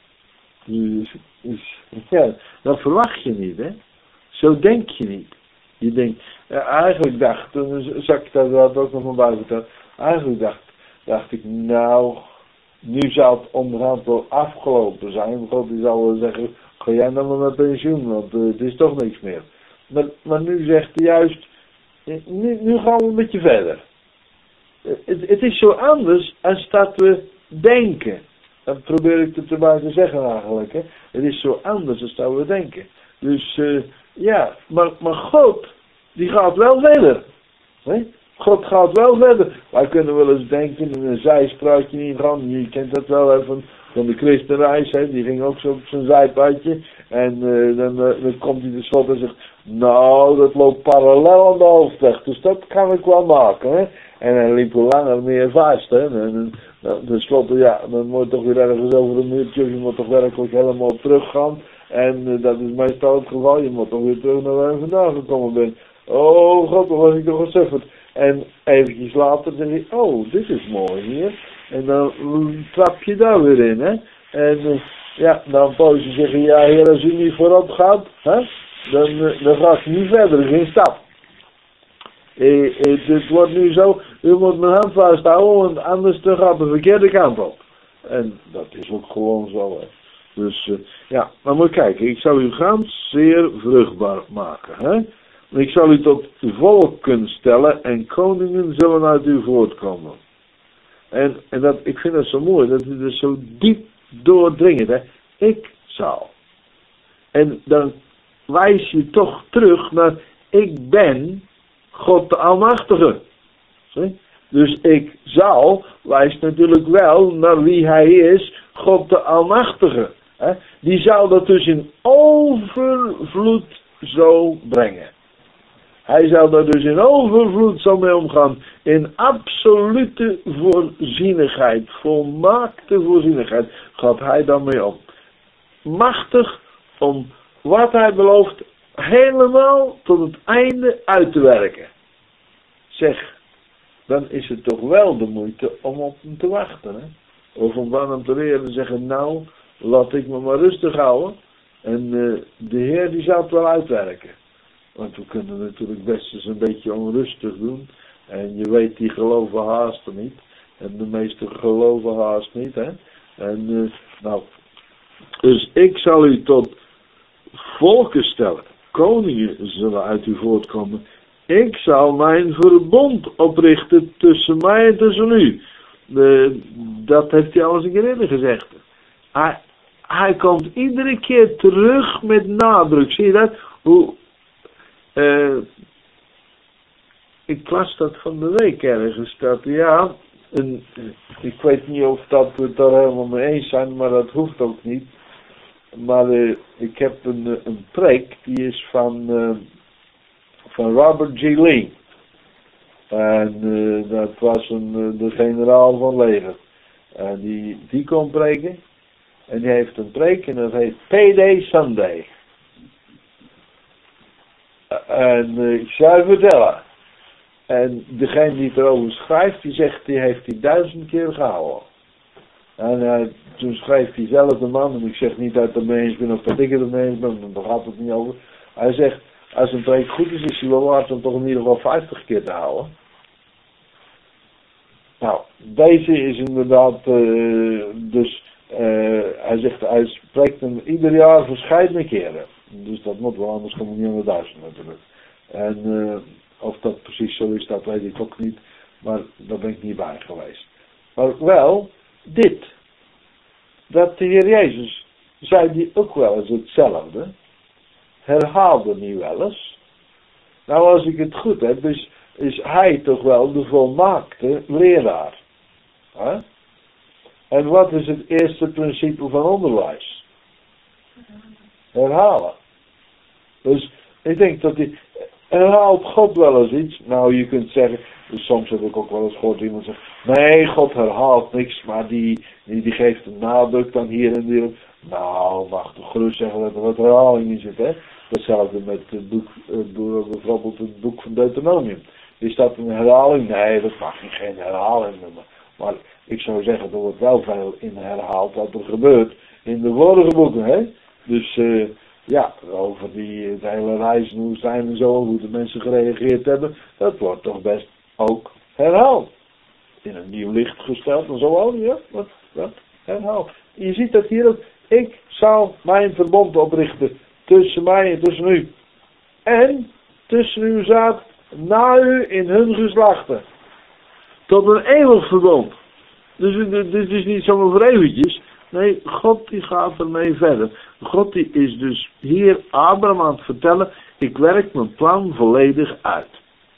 Ja, dat verwacht je niet, hè. Zo denk je niet. Je denkt, eigenlijk dacht, toen zag ik dat ook nog van buiten vertellen, eigenlijk dacht ik, nou, nu zou het onderhand wel afgelopen zijn. God die zou wel zeggen, ga jij dan maar met pensioen, want het is toch niks meer. Maar nu zegt hij juist, nu gaan we een beetje verder. Het is zo anders als dat we denken. Dat probeer ik er erbij te zeggen eigenlijk. Hè. Het is zo anders als dat we denken. Dus ja, maar God, die gaat wel verder. Hè? God gaat wel verder. Wij kunnen wel eens denken in een zijspraatje niet gaan. Je kent dat wel even van de christenreis. Hè? Die ging ook zo op zijn zijpadje. En dan komt hij de slot en zegt, nou, dat loopt parallel aan de hoofdweg. Dus dat kan ik wel maken. Hè? En hij liep hoe langer meer vast. Hè? En tenslotte, ja, dan moet je toch weer ergens over een muurtje. Je moet toch werkelijk helemaal teruggaan. En dat is meestal het geval. Je moet toch weer terug naar waar je vandaan gekomen bent. Oh God, dan was ik toch gesufferd. En eventjes later zeg je, oh, dit is mooi hier. En dan trap je daar weer in, hè. En ja, dan pauze zeggen, ja heer, als u niet voorop gaat, hè, dan gaat je niet verder, geen stap. Het wordt nu zo, u moet mijn hand vasthouden, want anders dan gaat de verkeerde kant op. En dat is ook gewoon zo, hè. Dus ja, maar moet kijken, ik zal u gans zeer vruchtbaar maken, hè. Ik zal u tot volken stellen en koningen zullen uit u voortkomen. En dat, ik vind dat zo mooi, dat het is zo diep doordringend, hè. Ik zal. En dan wijs je toch terug naar, ik ben God de Almachtige. Zie? Dus ik zal wijst natuurlijk wel naar wie hij is, God de Almachtige. Hè. Die zal dat dus in overvloed zo brengen. Hij zal daar dus in overvloed zo mee omgaan. In absolute voorzienigheid. Volmaakte voorzienigheid gaat hij dan mee om. Machtig om wat hij belooft helemaal tot het einde uit te werken. Zeg, dan is het toch wel de moeite om op hem te wachten. Hè? Of om van hem te leren en zeggen, nou, laat ik me maar rustig houden. En de Heer die zal het wel uitwerken. Want we kunnen natuurlijk best eens een beetje onrustig doen. En je weet, die geloven haast niet. En de meesten geloven haast niet. Hè? En nou, dus ik zal u tot volken stellen. Koningen zullen uit u voortkomen. Ik zal mijn verbond oprichten tussen mij en tussen u. Dat heeft hij al eens een keer eerder gezegd. Hij komt iedere keer terug met nadruk. Zie je dat? Ik las dat van de week ergens. Dat, ja, ik weet niet of dat we het daar helemaal mee eens zijn, maar dat hoeft ook niet. Maar ik heb een preek, die is van Robert G. Lee. En dat was de generaal van leger. En die kon preken. En die heeft een preek en dat heet Payday Sunday. En ik zou je vertellen. En degene die het erover schrijft, die zegt, die heeft hij 1000 keer gehouden. En toen schreef diezelfde man, en ik zeg niet dat ik het mee eens ben of dat ik het mee eens ben, daar gaat het niet over. Hij zegt, als een preek goed is hij wel waard om toch in ieder geval 50 keer te houden. Nou, deze is inderdaad, hij zegt, hij spreekt hem ieder jaar verscheidene keren. Dus dat moet wel, anders komen we niet aan de 1000 natuurlijk. En of dat precies zo is, dat weet ik ook niet. Maar daar ben ik niet bij geweest. Maar wel, dit. Dat de Heer Jezus, zei die ook wel eens hetzelfde. Herhaalde niet wel eens. Nou, als ik het goed heb, is hij toch wel de volmaakte leraar. Huh? En wat is het eerste principe van onderwijs? Herhalen. Dus ik denk dat hij... Herhaalt God wel eens iets? Nou, je kunt zeggen... Dus soms heb ik ook wel eens gehoord iemand zeggen... Nee, God herhaalt niks, maar die geeft een nadruk dan hier en daar. Nou, mag toch gerust zeggen dat er wat herhaling in zit, hè? Hetzelfde met het boek, bijvoorbeeld het boek van Deuteronomium. Is dat een herhaling? Nee, dat mag geen herhaling noemen. Maar ik zou zeggen, er wordt wel veel in herhaald wat er gebeurt in de vorige boeken, hè? Dus ja, over de hele reis en hoe zijn en zo, hoe de mensen gereageerd hebben, dat wordt toch best ook herhaald. In een nieuw licht gesteld en zo ook, ja, wat herhaald. Je ziet dat hier ook, ik zal mijn verbond oprichten tussen mij en tussen u. En tussen uw zaad na u in hun geslachten. Tot een eeuwig verbond. Dus dit is niet zomaar voor eventjes. Nee, God die gaat ermee verder. God die is dus hier Abraham aan het vertellen. Ik werk mijn plan volledig uit.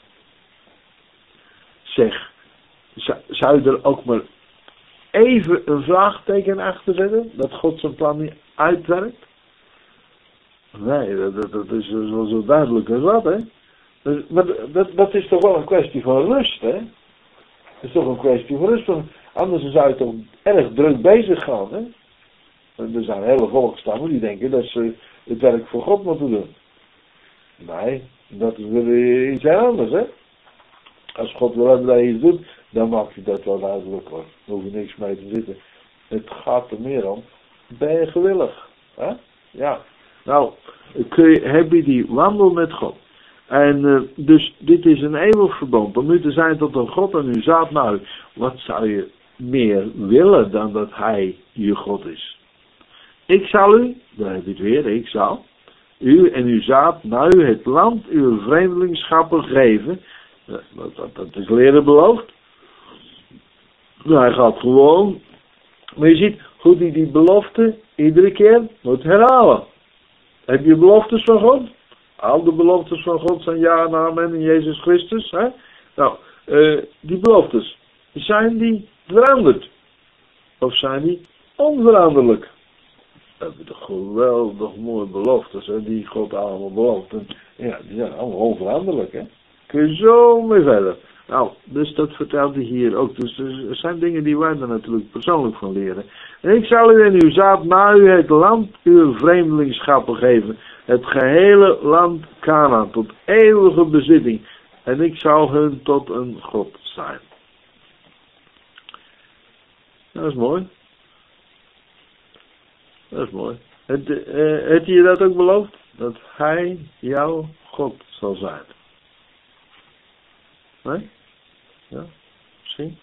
Zeg, zou je er ook maar even een vraagteken achter zetten? Dat God zijn plan niet uitwerkt? Nee, dat is zo duidelijk als wat, hè. Maar dat is toch wel een kwestie van rust, hè. Dat is toch een kwestie van rust. Anders zou je toch erg druk bezig gaan, hè. Er zijn hele volkstammen die denken dat ze het werk voor God moeten doen. Nee, dat is weer iets anders, hè. Als God wil hebben dat je iets doet, dan maakt hij dat wel duidelijk, hoor. Daar hoef je niks mee te zitten. Het gaat er meer om, ben je gewillig, hè? Ja. Nou, heb je die wandel met God. En dus dit is een eeuwig verbond. Om u te zijn tot een God en uw zaad naar u. Wat zou je meer willen dan dat hij je God is? Ik zal u, daar heb je het weer, ik zal, u en uw zaad naar u het land uw vreemdelingsschappen geven. Dat is leren beloofd. Nou, hij gaat gewoon. Maar je ziet hoe hij die belofte iedere keer moet herhalen. Heb je beloftes van God? Al de beloftes van God zijn ja en amen in Jezus Christus. Hè? Nou, die beloftes, zijn die veranderd? Of zijn die onveranderlijk? Dat zijn toch geweldig mooie beloftes, hè, die God allemaal belooft. En, ja, die zijn allemaal onveranderlijk, hè. Kun je zo mee verder. Nou, dus dat vertelt hij hier ook. Dus er zijn dingen die wij er natuurlijk persoonlijk van leren. En ik zal u en uw zaad na u het land uw vreemdelingsschappen geven. Het gehele land Kanaan tot eeuwige bezitting. en ik zal hun tot een God zijn. Dat is mooi. Dat is mooi. Heeft hij je dat ook beloofd? Dat hij jouw God zal zijn. Nee? Ja? Misschien?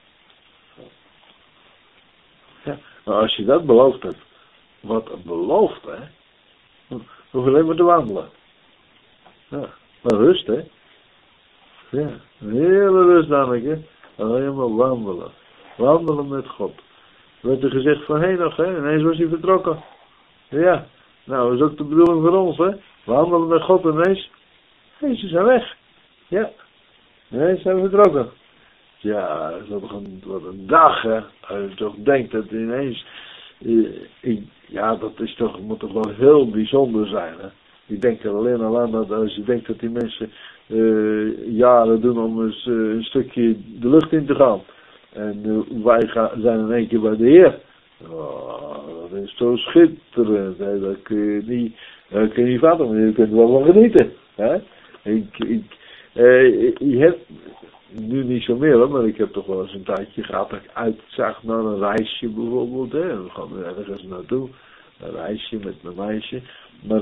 Ja. Maar als je dat beloofd hebt, wat een belofte, hè? Hoef je alleen maar te wandelen. Ja. Maar rust, hè? Ja. Een hele rust namelijk, alleen maar wandelen. Wandelen met God. Er werd er gezegd van Henoch, hè? Ineens was hij vertrokken. Ja. Nou, dat is ook de bedoeling voor ons, hè? Wandelen met God ineens. Hé, ze zijn weg. Ja. Ineens zijn we vertrokken. Ja, dat is wat een dag, hè. Als je toch denkt dat ineens... ja, dat is toch, moet toch wel heel bijzonder zijn, hè. Ik denk er alleen al aan dat als je denkt dat die mensen jaren doen om eens een stukje de lucht in te gaan. En wij zijn in één keer bij de Heer. Oh, dat is zo schitterend, hè. Dat kun je niet vatten, maar je kunt er wel van genieten. Hè. Je hebt nu niet zo meer, hoor, maar ik heb toch wel eens een tijdje gehad dat ik uitzag naar een reisje bijvoorbeeld, hè. En dan gaan we ergens naartoe, een reisje met mijn meisje, maar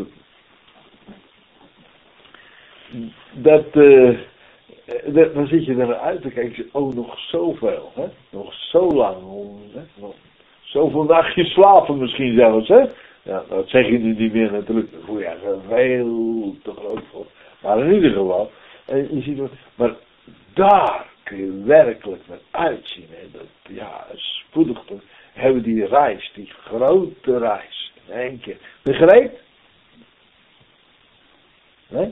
dan zit je er uit te kijken, oh, nog zoveel, hè, nog zo lang, hè? Nog zoveel nachtjes slapen misschien zelfs, hè. Ja, dat zeg je nu niet meer natuurlijk, daar voel je er veel te groot voor, maar in ieder geval, je ziet, maar daar kun je werkelijk naar uitzien, hè. Dat, ja, spoedig dan hebben die reis, die grote reis, in één keer, begrepen? Nee?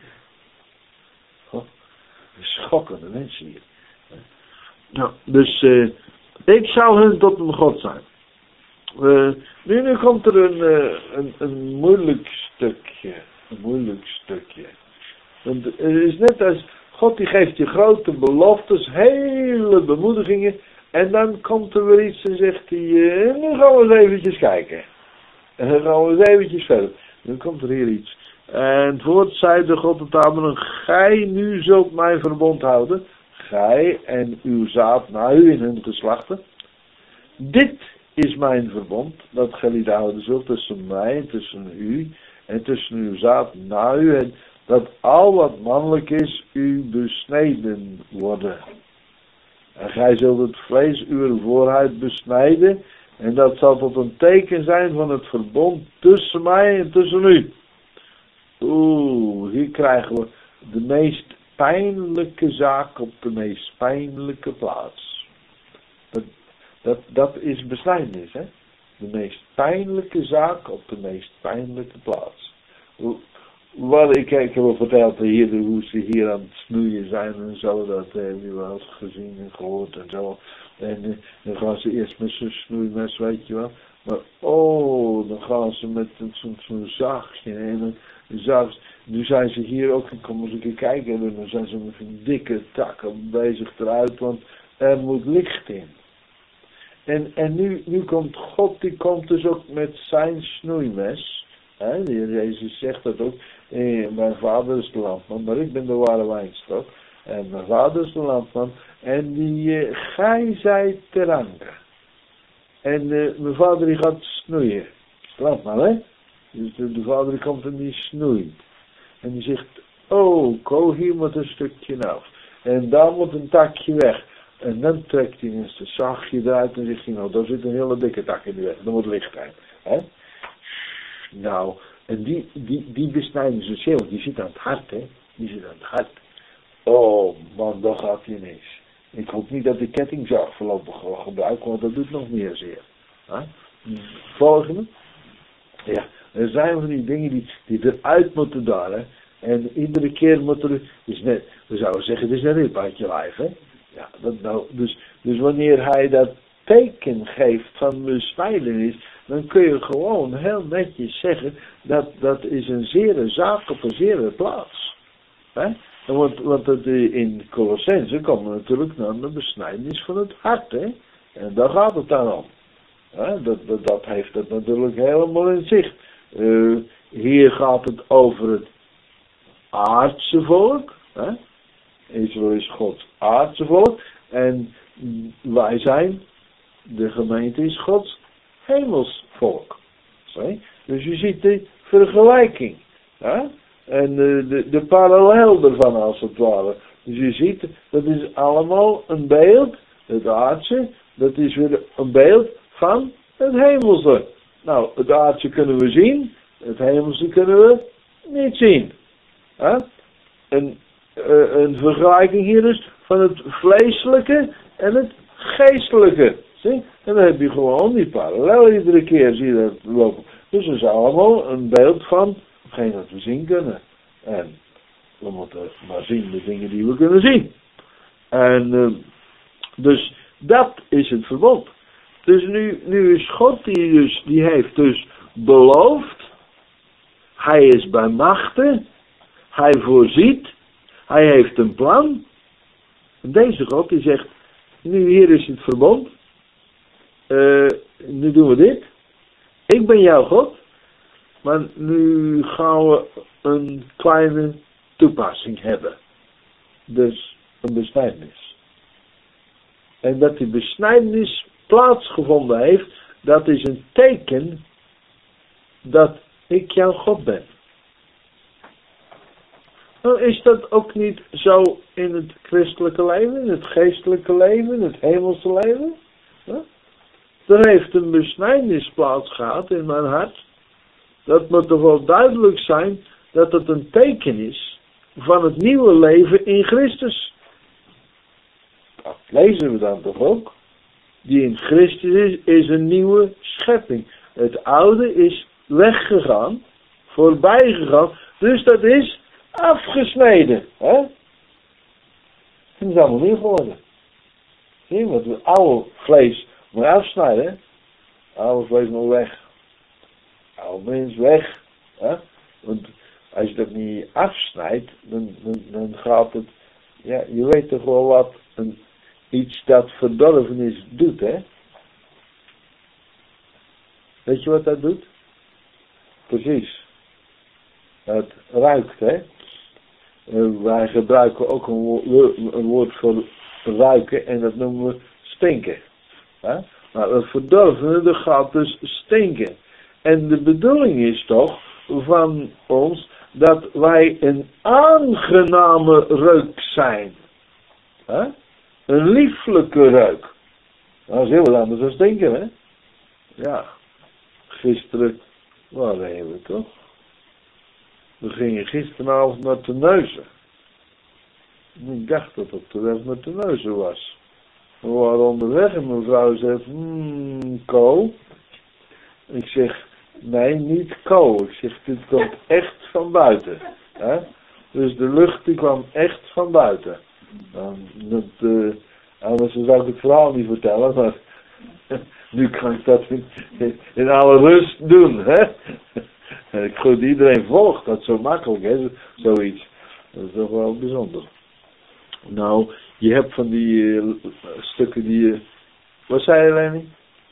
Schokkende mensen hier. Nou, dus ik zal hun tot een God zijn. Nu komt er een moeilijk stukje. Een moeilijk stukje. Want het is net als God die geeft je grote beloftes, hele bemoedigingen. En dan komt er weer iets en zegt hij, nu gaan we eens eventjes kijken. En dan gaan we eens eventjes verder. Dan komt er hier iets. En voort zeide God tot Abraham, gij nu zult mijn verbond houden, gij en uw zaad na u in hun geslachten. Dit is mijn verbond, dat gij lieden houden zult tussen mij, tussen u en tussen uw zaad na u, en dat al wat mannelijk is, u besneden worden. En gij zult het vlees uw voorhuid besnijden, en dat zal tot een teken zijn van het verbond tussen mij en tussen u. Hier krijgen we de meest pijnlijke zaak op de meest pijnlijke plaats. Dat is besnijdenis, hè? De meest pijnlijke zaak op de meest pijnlijke plaats. Ik heb wel verteld hier, hoe ze hier aan het snoeien zijn en zo, dat heb je wel eens gezien en gehoord en zo. En dan gaan ze eerst met zo'n snoeimes, weet je wel. Maar dan gaan ze met zo'n zaagje en nu zijn ze hier ook, ik kom eens een keer kijken, en dan zijn ze met een dikke takken bezig eruit, want er moet licht in. En nu komt God, die komt dus ook met zijn snoeimes. Hè? De Heer Jezus zegt dat ook, mijn vader is de landman, maar ik ben de ware wijnstok. En mijn vader is de landman, en gij zijt ter anker. En mijn vader die gaat snoeien. Landman, hè? Dus de vader die komt en die snoeit. En die zegt, hier moet een stukje af. En daar moet een takje weg. En dan trekt hij eens de zaagje eruit en zegt hij, nou, daar zit een hele dikke tak in de weg. Dat moet licht zijn. Hè? Nou, en die besnijden ze zelf. Die zit aan het hart, hè. Die zit aan het hart. Oh, man, daar gaat hij ineens. Ik hoop niet dat de kettingzaag voorlopig gebruikt, want dat doet nog meer zeer. Hè? Volgende. Ja, er zijn van die dingen die eruit moeten daar, hè. En iedere keer moet er, we zouden zeggen, het is een rib uit je lijf, hè. Ja, dus wanneer hij dat teken geeft van besnijdenis, dan kun je gewoon heel netjes zeggen, dat is een zere zaak op een zere plaats. Hè? Want in Colossense komen we natuurlijk naar de besnijdenis van het hart, hè. En daar gaat het dan om. Dat heeft het natuurlijk helemaal in zicht. Hier gaat het over het aardse volk. Hè? Israël is Gods aardse volk. En wij zijn, de gemeente is Gods hemelsvolk. Dus je ziet de vergelijking. Ja? En de parallel ervan als het ware. Dus je ziet, dat is allemaal een beeld. Het aardse, dat is weer een beeld van het hemelse. Nou, het aardse kunnen we zien. Het hemelse kunnen we niet zien. Ja? Een vergelijking hier dus van het vleeselijke en het geestelijke. Zie? En dan heb je gewoon die parallel iedere keer zie je dat lopen. Dus het is allemaal een beeld van hetgeen dat we zien kunnen. En we moeten maar zien de dingen die we kunnen zien. En dus dat is het verbond. Dus nu is God die heeft dus beloofd. Hij is bij machten. Hij voorziet. Hij heeft een plan. En deze God die zegt, nu hier is het verbond. Nu doen we dit. Ik ben jouw God. Maar nu gaan we een kleine toepassing hebben. Dus een besnijdenis. En dat die besnijdenis plaatsgevonden heeft, dat is een teken dat ik jouw God ben. Nou is dat ook niet zo in het christelijke leven, in het geestelijke leven, in het hemelse leven? Ja? Er heeft een besnijdenis plaats gehad in mijn hart. Dat moet toch wel duidelijk zijn dat het een teken is van het nieuwe leven in Christus. Dat lezen we dan toch ook? Die in Christus is een nieuwe schepping. Het oude is weggegaan, voorbij gegaan, dus dat is afgesneden. Hè? Het is allemaal nieuw geworden. Zie je, want het oude vlees moet afsnijden. Hè? Oude vlees moet weg. Oude mens weg. Hè? Want als je dat niet afsnijdt, dan gaat het, ja, je weet toch wel wat iets dat verdorven is doet, hè? Weet je wat dat doet? Precies. Het ruikt, hè? Wij gebruiken ook een woord voor ruiken en dat noemen we stinken. Hè? Maar het verdorvene, dat gaat dus stinken. En de bedoeling is toch van ons dat wij een aangename reuk zijn. Hè? Een lieflijke reuk. Dat is heel wat anders dan stinken, hè? Ja. Gisteren, waar reden we toch? We gingen gisteravond naar Terneuzen. Ik dacht dat het op de weg naar Terneuzen was. We waren onderweg en mijn vrouw zegt, ko. Ik zeg, nee, niet ko. Ik zeg, dit komt echt van buiten. Hè? Dus de lucht die kwam echt van buiten. Anders zou ik het verhaal niet vertellen, maar nu kan ik dat in alle rust doen. Hè? Ik geloof dat iedereen volgt dat zo makkelijk is, zoiets. Dat is toch wel bijzonder. Nou, je hebt van die stukken die... wat zei je, Lenny?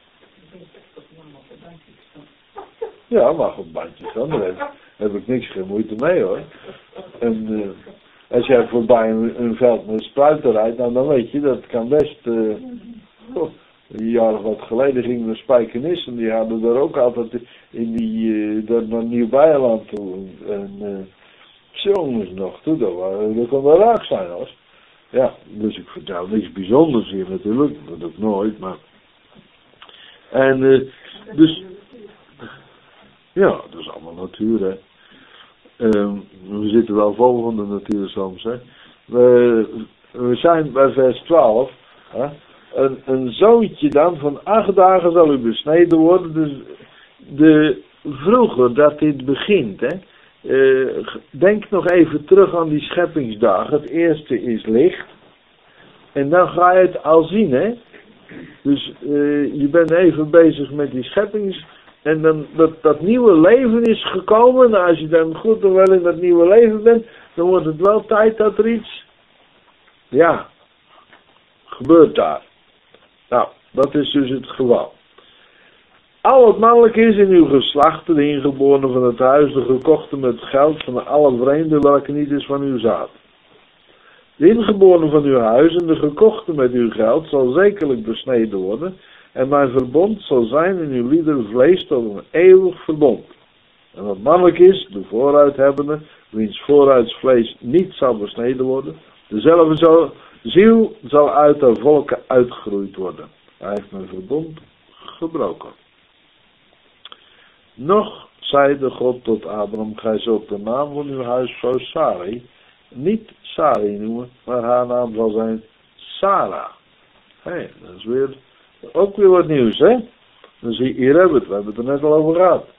Ja, mag op bandjes dan. Daar heb ik niks geen moeite mee, hoor. En als jij voorbij een veld met spruiten rijdt, nou, dan weet je, dat kan best... een jaar of wat geleden gingen we naar Spijkenisse en die hadden daar ook altijd in die, naar Nieuw-Beierland toe. En jongens nog toe, dat kon wel raak zijn, hoor. Ja, dus ik vertel niks bijzonders hier natuurlijk, dat doe ik nooit, maar... En dus... Ja, dat is allemaal natuur, hè. We zitten wel vol van de natuur soms, hè. We zijn bij vers 12, hè. Een zoontje dan van 8 dagen zal u besneden worden. Dus vroeger dat dit begint, hè. Denk nog even terug aan die scheppingsdagen. Het eerste is licht. En dan ga je het al zien, hè. Dus je bent even bezig met die scheppings... En dan dat nieuwe leven is gekomen. En als je dan goed en wel in dat nieuwe leven bent, dan wordt het wel tijd dat er iets... Ja, gebeurt daar. Nou, dat is dus het geval. Al wat mannelijk is in uw geslachten, de ingeborenen van het huis, de gekochte met geld van alle vreemden, welke niet is van uw zaad. De ingeborene van uw huis en de gekochte met uw geld zal zekerlijk besneden worden. En mijn verbond zal zijn in uw lieder vlees tot een eeuwig verbond. En wat mannelijk is, de vooruithebbende, wiens vooruitsvlees niet zal besneden worden, dezelfde ziel zal uit de volken uitgeroeid worden. Hij heeft mijn verbond gebroken. Nog zeide God tot Abraham, gij zult de naam van uw huisvrouw Sarai niet Sarai noemen, maar haar naam zal zijn Sarah. Hé, dat is ook weer wat nieuws, hè? Dan zie je, hier hebben we het er net al over gehad.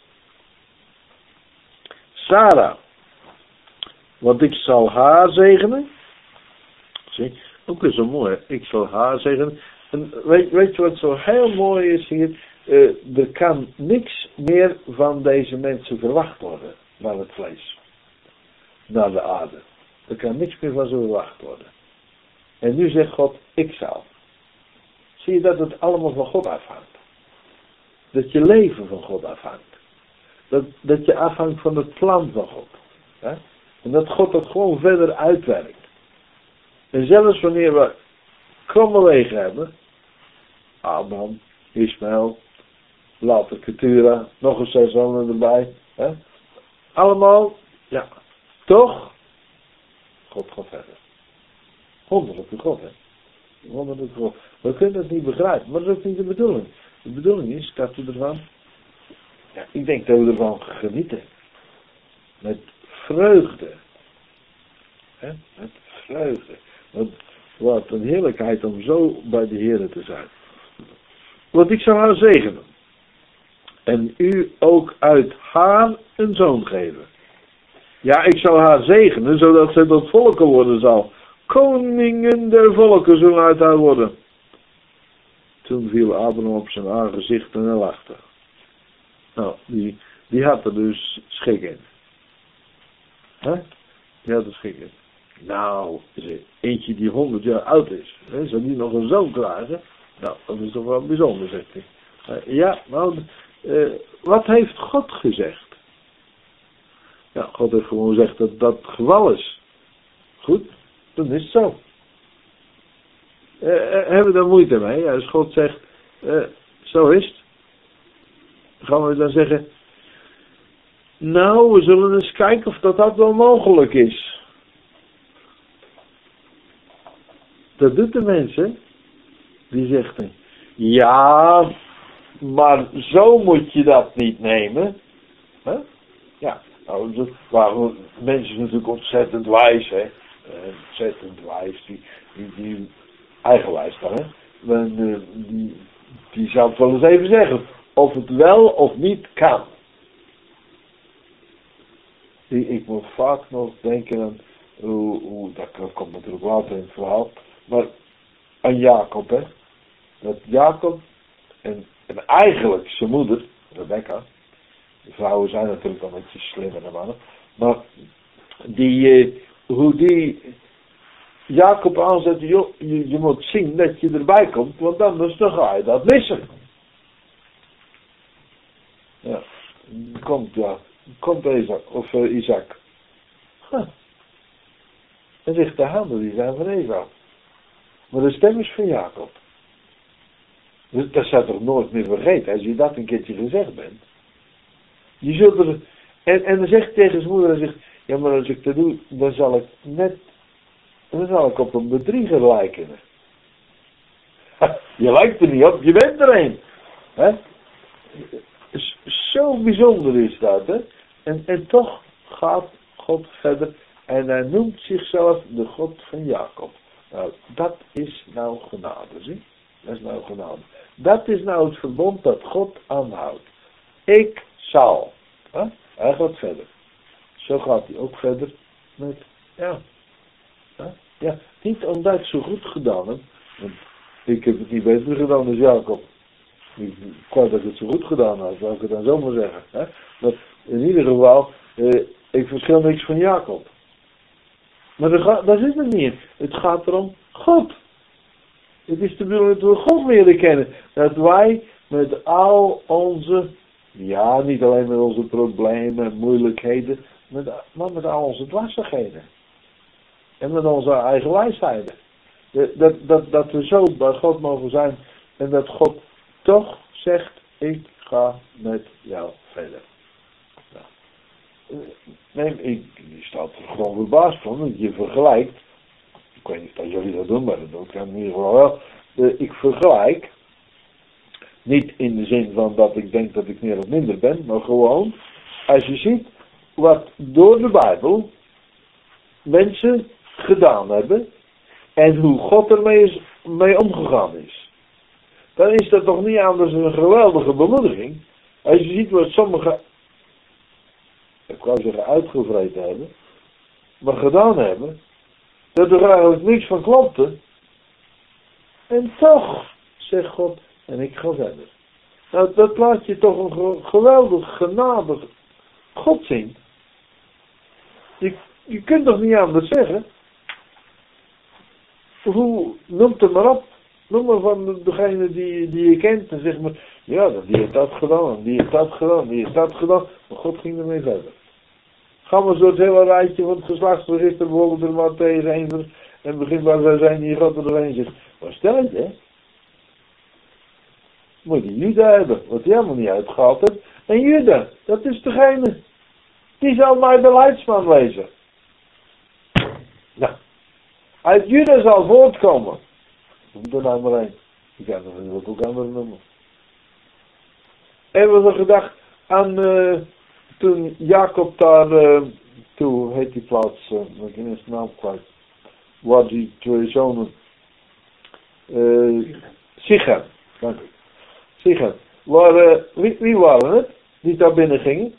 Sarah, want ik zal haar zegenen. Zie, ook weer zo mooi, hè? Ik zal haar zegenen. En weet je wat zo heel mooi is hier? Er kan niks meer van deze mensen verwacht worden, naar het vlees. Naar de aarde. Er kan niks meer van ze verwacht worden. En nu zegt God, ik zal. Zie je dat het allemaal van God afhangt? Dat je leven van God afhangt. Dat je afhangt van het plan van God. Hè? En dat God dat gewoon verder uitwerkt. En zelfs wanneer we kromme wegen hebben, Abraham, Ismaël, later Ketura, nog een 6 zonen erbij. Hè? Allemaal, ja, toch, God gaat verder. Wonderlijke God, hè. Wonderlijke God. We kunnen het niet begrijpen, maar dat is ook niet de bedoeling. De bedoeling is dat we ervan, ja, ik denk dat we ervan genieten. Met vreugde. Hè? Met vreugde. Want wat een heerlijkheid om zo bij de Heer te zijn. Want ik zal haar zegenen. En u ook uit haar een zoon geven. Ja, ik zal haar zegenen, zodat zij tot volken worden zal. Koningen der volken zullen uit haar worden. Toen viel Abraham op zijn aangezicht en hij lachte. Nou, die had er dus schik in. Hè? Die had er schik in. Nou, eentje die 100 jaar oud is. Hè? Zou die nog een zoon krijgen? Nou, dat is toch wel bijzonder, zegt hij. Ja, nou, wat heeft God gezegd? Ja, God heeft gewoon gezegd dat dat het geval is. Goed, dan is het zo. Hebben we daar moeite mee? Als God zegt, zo is het. Gaan we dan zeggen, nou, we zullen eens kijken of dat wel mogelijk is. Dat doet de mensen. Die zeggen, ja, maar zo moet je dat niet nemen. Huh? Ja, nou, mensen zijn natuurlijk ontzettend wijs, hè. Ontzettend wijs, die eigenwijs dan, hè. Die zou het wel eens even zeggen, of het wel of niet kan. Ik moet vaak nog denken aan, dat komt natuurlijk later in het verhaal, maar aan Jacob, hè. Dat Jacob en eigenlijk zijn moeder, Rebecca, de vrouwen zijn natuurlijk wel een beetje slimmer dan mannen, maar hoe die Jacob aanzet, je moet zien dat je erbij komt, want anders dan ga je dat missen. Ja, komt Isaac. En zegt de handen die zijn van Esau. Maar de stem is van Jacob. Dus dat zou toch nooit meer vergeten, als je dat een keertje gezegd bent. Je zult er, en dan zegt tegen zijn moeder, hij zegt, ja, maar als ik dat doe, dan zal ik op een bedrieger lijken. Je lijkt er niet op, je bent er een. Hè? Zo bijzonder is dat, hè. En toch gaat God verder en hij noemt zichzelf de God van Jacob. Nou, dat is nou genade, zie. Dat is nou genade. Dat is nou het verbond dat God aanhoudt. Ik zal. Hè? Hij gaat verder. Zo gaat hij ook verder met, ja. Ja, niet omdat ik zo goed gedaan heb. Want ik heb het niet beter gedaan dan Jacob. Ik wou dat ik het zo goed gedaan had, zou ik het dan zomaar zeggen. Hè? Maar in ieder geval, ik verschil niks van Jacob. Maar dat is het niet. Het gaat erom God. Het is de bedoeling dat we God leren kennen. Dat wij met al onze, ja, niet alleen met onze problemen en moeilijkheden, maar met al onze dwaastigheden. En met onze eigen wijsheden. Dat we zo bij God mogen zijn. En dat God toch zegt, ik ga met jou verder. Nee, ik sta er gewoon verbaasd van, want je vergelijkt. Ik weet niet of jullie dat doen, maar dat doe ik in ieder geval wel. Ik vergelijk. Niet in de zin van dat ik denk dat ik meer of minder ben, maar gewoon. Als je ziet wat door de Bijbel mensen gedaan hebben. En hoe God ermee mee omgegaan is. Dan is dat toch niet anders dan een geweldige bemoediging. Als je ziet wat sommigen, ik wou zeggen uitgevreten hebben, maar gedaan hebben, dat er eigenlijk niks van klopte. En toch, zegt God, en ik ga verder. Nou, dat laat je toch een geweldig genadig God zien. Je kunt toch niet anders zeggen. Hoe, noem het maar op. Noem maar van degene die je kent en zeg maar, ja, die heeft dat gedaan, die heeft dat gedaan, die heeft dat gedaan. Maar God ging ermee verder. Gaan we zo het hele rijtje van het geslachtsregister bijvoorbeeld er maar tegen een en begin waar zij zijn, die God er doorheen zegt. Wat stel je, hè? Moet je Juda hebben, wat hij helemaal niet uitgehaald heeft. En Juda, dat is degene, die zal mijn beleidsman wezen. Nou, uit Juda zal voortkomen. Noem er nou maar één. Ik kan er natuurlijk ook andere noemen. Hebben we gedacht aan toen Jacob daar, toen heet die plaats, ik ben eens de naam kwijt, waar die twee zonen, Sichem, dank u. Sichem. Wie waren het die daar binnen gingen?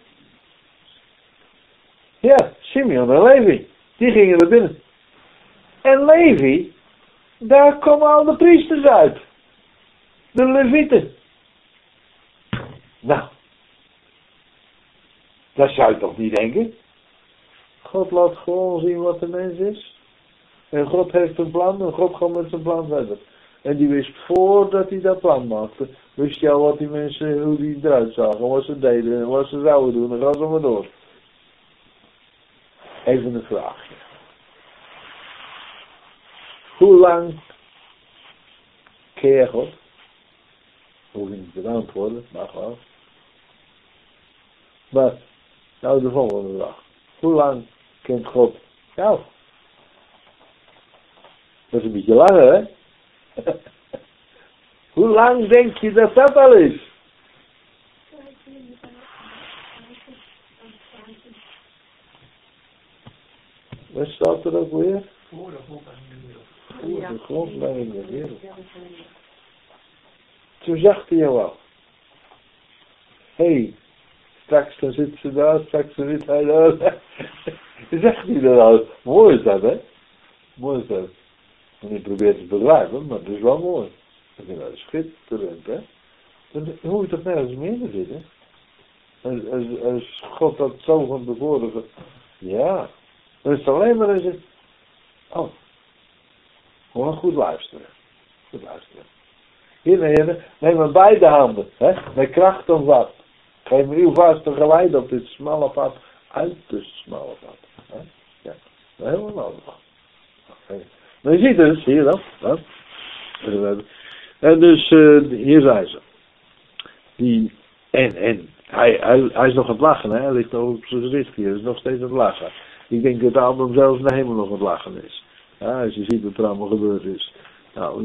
Ja, Simeon en Levi. Die gingen er binnen. En Levi, daar komen al de priesters uit. De Levieten. Nou. Dat zou je toch niet denken? God laat gewoon zien wat de mens is. En God heeft een plan en God gaat met zijn plan verder. En die wist voordat hij dat plan maakte, wist je al wat die mensen, hoe die eruit zagen, wat ze deden en wat ze zouden doen. Dan gaan ze maar door. Even een vraagje. Hoe lang ken je God? Hoef je niet te beantwoorden, maar gewoon. Maar, nou de volgende vraag. Hoe lang kent God jou? Dat is een beetje langer, hè? Hoe lang denk je dat dat al is? Waar staat er ook weer? Voor de grondlegging der wereld. Toen zag hij jou al. Hé, straks dan zit ze daar, straks dan zit hij daar. Zegt hij dat al. Mooi is dat, hè? Mooi is dat. En je probeert het te begrijpen, maar het is wel mooi. Ik vind dat schitterend, hè? Dan hoef je toch nergens meer te zitten. Als God dat zo van tevoren... Ja. Dan is het alleen maar eens... Oh. Gewoon goed luisteren. Goed luisteren. Hier, heren, neem maar beide handen, hè? Met kracht om wat. Geef me uw vaste geleid op dit smalle pad. Uit de smalle pad. Hè? Ja. Helemaal nodig. Okay. Maar je ziet dus, hier dan. En dus, hier zijn ze. Hij is nog aan het lachen, hè? Hij ligt nog op zijn gezicht hier, hij is nog steeds aan het lachen. Ik denk dat Abraham zelfs naar hemel nog aan het lachen is. Ja, als je ziet wat er allemaal gebeurd is. Nou,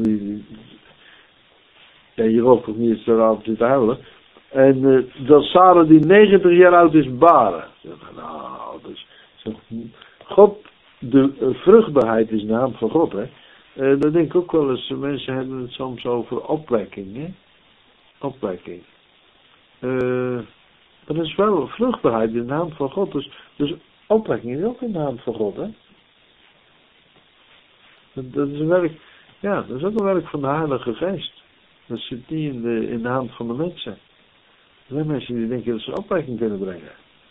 je hoopt ook niet dat ze eravond zitten huilen. En dat Sarah die 90 jaar oud is baren. Nou, dus, God, de vruchtbaarheid is in de hand van God, hè. Dat denk ik ook wel eens. Mensen hebben het soms over opwekking, hè. Opwekking. Dat is wel vruchtbaarheid in de hand van God. Dus opwekking is ook in de hand van God, hè. Dat is een werk, ja, dat is ook een werk van de Heilige Geest. Dat zit niet in de hand van de mensen. Er zijn mensen die denken dat ze opwekking kunnen brengen.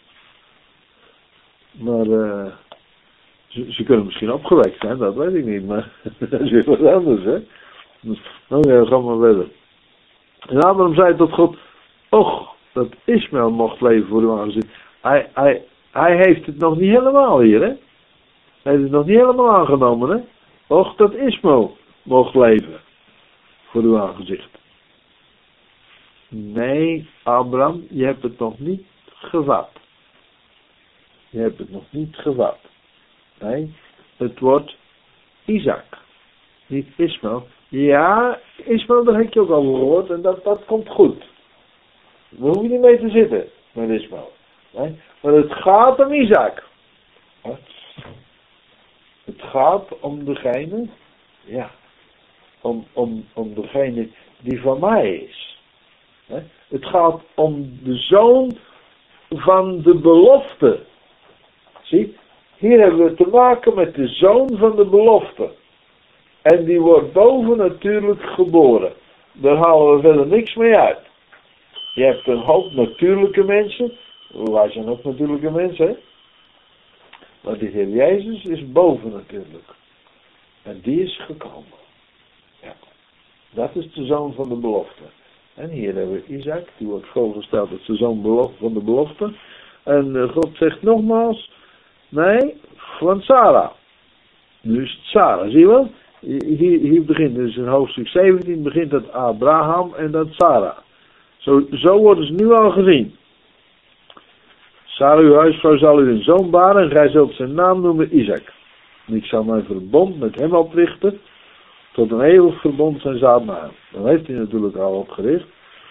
Maar ze kunnen misschien opgewekt zijn, dat weet ik niet, maar dat is weer wat anders, hè. Nou ja, gaan we verder. En Abraham zei tot God, och, dat Ismaël mocht leven voor uw aangezicht. Hij heeft het nog niet helemaal hier, hè. Hij heeft het nog niet helemaal aangenomen, hè? Och, dat Ismael mocht leven. Voor uw aangezicht. Nee, Abraham, je hebt het nog niet gevat. Je hebt het nog niet gevat. Nee, het wordt Isaac. Niet Ismael. Ja, Ismael, daar heb je ook al gehoord en dat komt goed. Daar hoef je niet mee te zitten met Ismael. Nee, maar het gaat om Isaac. Het gaat om degene, ja, om degene die van mij is. Het gaat om de zoon van de belofte. Zie, hier hebben we te maken met de zoon van de belofte. En die wordt bovennatuurlijk geboren. Daar halen we verder niks mee uit. Je hebt een hoop natuurlijke mensen. Wij zijn ook natuurlijke mensen, hè? Maar de Heer Jezus is bovennatuurlijk. En die is gekomen. Ja. Dat is de zoon van de belofte. En hier hebben we Isaac, die wordt voorgesteld als de zoon van de belofte. En God zegt nogmaals, nee, van Sarah. Nu is het Sarah, zie je wel? Hier begint, dus in hoofdstuk 17 begint dat Abraham en dat Sarah. Zo worden ze nu al gezien. Sarah, uw huisvrouw, zal u een zoon baren en gij zult zijn naam noemen Isaac. En ik zal mijn verbond met hem oprichten, tot een eeuwig verbond zijn zaad na hem. Dan heeft hij natuurlijk al opgericht.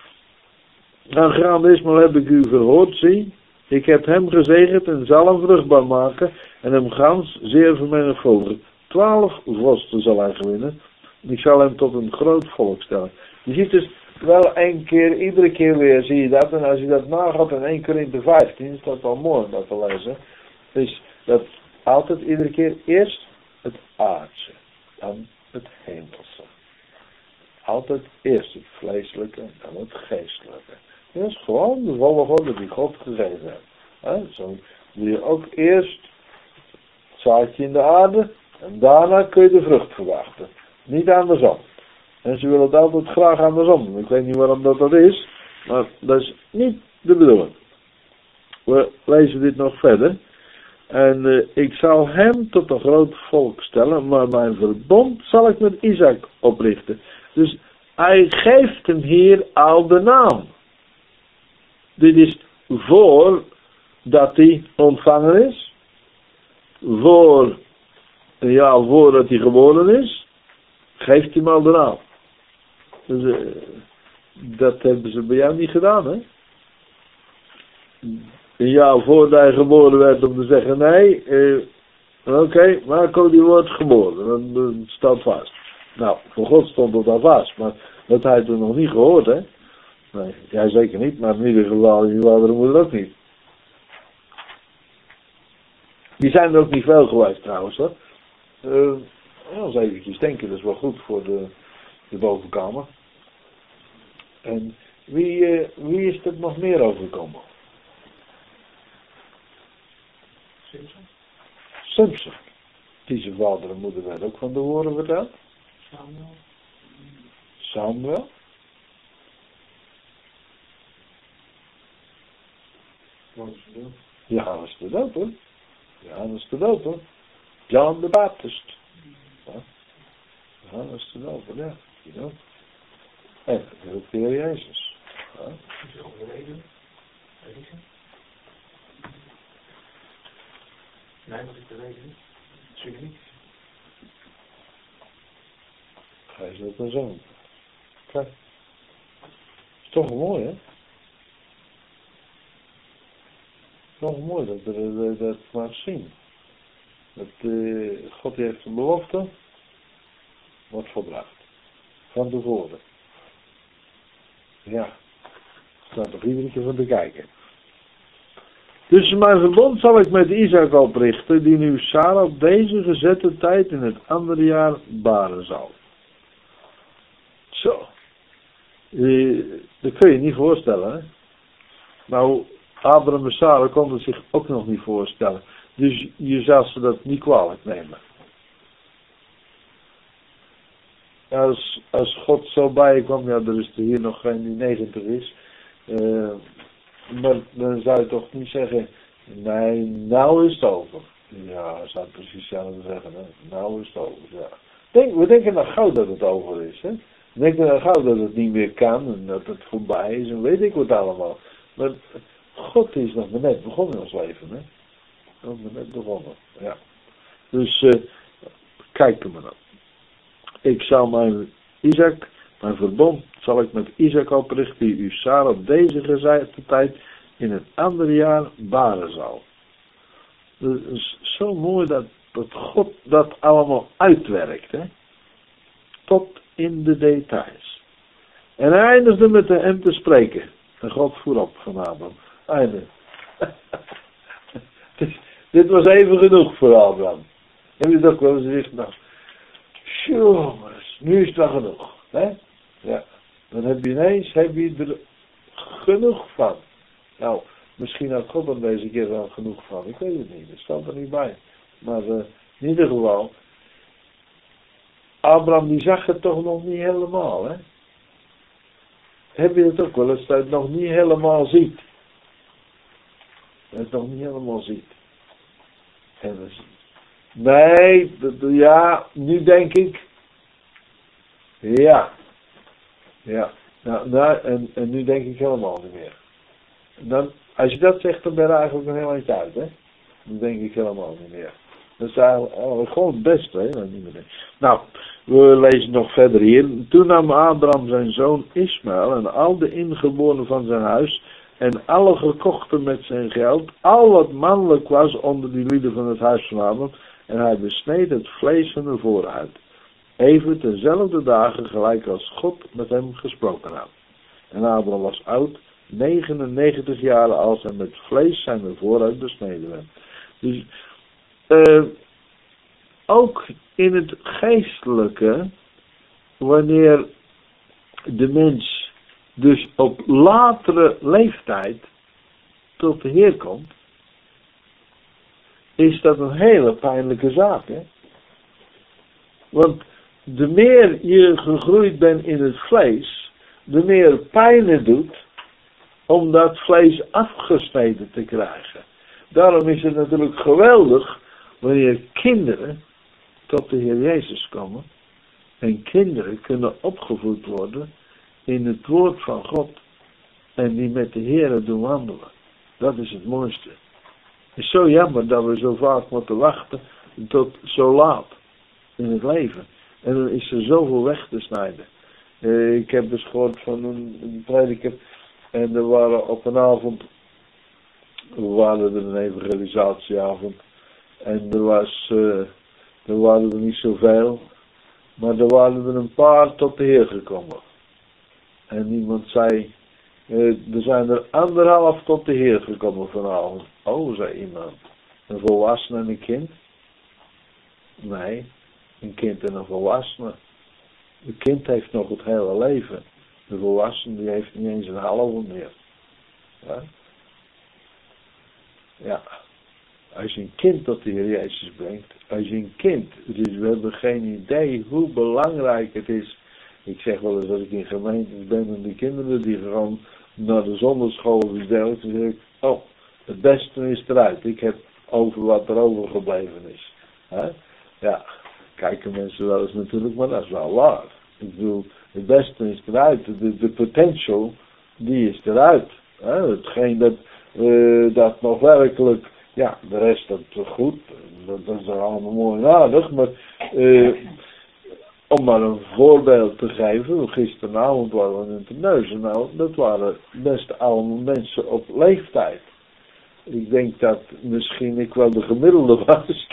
Aangaande Ismael heb ik u verhoord, zie. Ik heb hem gezegend en zal hem vruchtbaar maken en hem gans zeer vermenigvuldigen. 12 vorsten zal hij gewinnen. Ik zal hem tot een groot volk stellen. Je ziet dus wel iedere keer weer zie je dat. En als je dat nagaat in 1 Korinthe 15, is dat wel mooi om dat te lezen. Dus dat altijd iedere keer eerst het aardse, dan het hemelse. Altijd eerst het vleeselijke, dan het geestelijke. Dat is gewoon de volgorde die God gegeven heeft. Zo doe je ook eerst het zaadje in de aarde en daarna kun je de vrucht verwachten. Niet andersom. En ze willen het altijd graag andersom doen. Ik weet niet waarom dat is, maar dat is niet de bedoeling. We lezen dit nog verder. En ik zal hem tot een groot volk stellen, maar mijn verbond zal ik met Isaac oprichten. Dus hij geeft hem hier al de naam. Dit is voordat hij ontvangen is. Voordat hij geboren is. Geeft hij hem al de naam. Dus, dat hebben ze bij jou niet gedaan, hè? Een jaar voordat hij geboren werd om te zeggen, nee, oké, Marco die wordt geboren. Dan staat vast. Nou, voor God stond dat al vast, maar dat hij het er nog niet gehoord, hè? Nee, jij zeker niet, maar in ieder geval je vader en moeder ook niet. Die zijn er ook niet veel geweest trouwens, hoor. Eens eventjes denken, dat is wel goed voor de bovenkamer. En wie is er nog meer overgekomen? Simpson. Die zijn vader en moeder werd ook van de woorden verteld. Samuel. Johannes de Doper. Johannes de Doper. John de Baptist. Ja. Johannes de Doper, ja. Die ook. En natuurlijk de Heer Jezus. Ja. Is er overleden? Nee, wat ik te weten. Zeker niet. Hij is ook een zoon. Kijk. Is toch mooi, hè? Toch mooi dat we dat maar zien. Dat God heeft een belofte. Wordt volbracht. Van tevoren. Ja. Staat toch iedere keer van te kijken. Dus mijn verbond zal ik met Isaac oprichten, die nu Sarah op deze gezette tijd in het andere jaar baren zal. Zo. Dat kun je niet voorstellen, hè. Nou, Abraham en Sarah konden het zich ook nog niet voorstellen. Dus je zou ze dat niet kwalijk nemen. Als God zo bij je kwam, ja, er is er hier nog geen die 90 is. Maar dan zou je toch niet zeggen, nee, nou is het over. Ja, zou het precies hetzelfde zeggen, hè. Nou is het over, ja. We denken nou gauw dat het over is, hè. We denken nou gauw dat het niet meer kan en dat het voorbij is en weet ik wat allemaal. Maar God is nog maar net begonnen in ons leven, hè. Nog maar net begonnen, ja. Dus, kijk er maar naar. Ik zal mijn verbond zal ik met Isaac oprichten, die u Sarah op deze gezegde tijd in het andere jaar baren zal. Het is zo mooi dat God dat allemaal uitwerkt, hè. Tot in de details. En hij eindigde met hem te spreken. En God voorop van Abraham. Einde. Dit was even genoeg voor Abraham. Heb je dat ook wel eens gezegd? Nou, jongens, nu is het wel genoeg. Hè? Ja. Dan heb je ineens er genoeg van. Nou, misschien had God er deze keer wel genoeg van. Ik weet het niet. Dat staat er niet bij. Maar in ieder geval, Abraham die zag het toch nog niet helemaal, hè? Heb je het ook wel eens dat je het nog niet helemaal ziet? Dat je het nog niet helemaal ziet. Nee, ja, nu denk ik. Ja. Ja. Nou, en nu denk ik helemaal niet meer. Dan, als je dat zegt, dan ben je eigenlijk een heel eind uit, hè? Dan denk ik helemaal niet meer. Dat is eigenlijk gewoon het beste, hè? Nou, we lezen nog verder hier. Toen nam Abraham zijn zoon Ismaël en al de ingeborenen van zijn huis en alle gekochten met zijn geld, al wat mannelijk was onder die lieden van het huis van Abraham, en hij besneed het vlees van de vooruit. Even dezelfde dagen gelijk als God met hem gesproken had. En Abraham was oud, 99 jaar als hij met vlees zijn vooruit besneden werd. Dus ook in het geestelijke, wanneer de mens dus op latere leeftijd tot de Heer komt, is dat een hele pijnlijke zaak, hè? Want de meer je gegroeid bent in het vlees, de meer pijn het doet om dat vlees afgesneden te krijgen. Daarom is het natuurlijk geweldig wanneer kinderen tot de Heer Jezus komen en kinderen kunnen opgevoed worden in het woord van God en die met de Heer doen wandelen. Dat is het mooiste. Het is zo jammer dat we zo vaak moeten wachten tot zo laat in het leven. En dan is er zoveel weg te snijden. Ik heb dus gehoord van een prediker en er waren op een avond, we waren er een evangelisatieavond en er waren er niet zoveel, maar er waren er een paar tot de Heer gekomen. En iemand zei, er zijn er 1,5 tot de Heer gekomen vanavond. Oh, zei iemand. Een volwassene en een kind? Nee, een kind en een volwassene. Een kind heeft nog het hele leven. De volwassene die heeft niet eens een halve meer. Ja? Ja. Als je een kind tot de Heer Jezus brengt, als je een kind, dus we hebben geen idee hoe belangrijk het is. Ik zeg wel eens dat ik in gemeentes ben en die kinderen die gewoon naar de zonderschool of iets dergelijks, dan zeg ik, oh, het beste is eruit. Ik heb over wat er overgebleven is. He? Ja, kijken mensen wel eens natuurlijk, maar dat is wel waar. Ik bedoel, het beste is eruit. De potential, die is eruit. He? Hetgeen dat nog werkelijk, ja, de rest dat goed, dat is allemaal mooi en aardig, maar om maar een voorbeeld te geven, gisteravond waren we in Terneuzen, nou, dat waren best allemaal mensen op leeftijd. Ik denk dat misschien ik wel de gemiddelde was.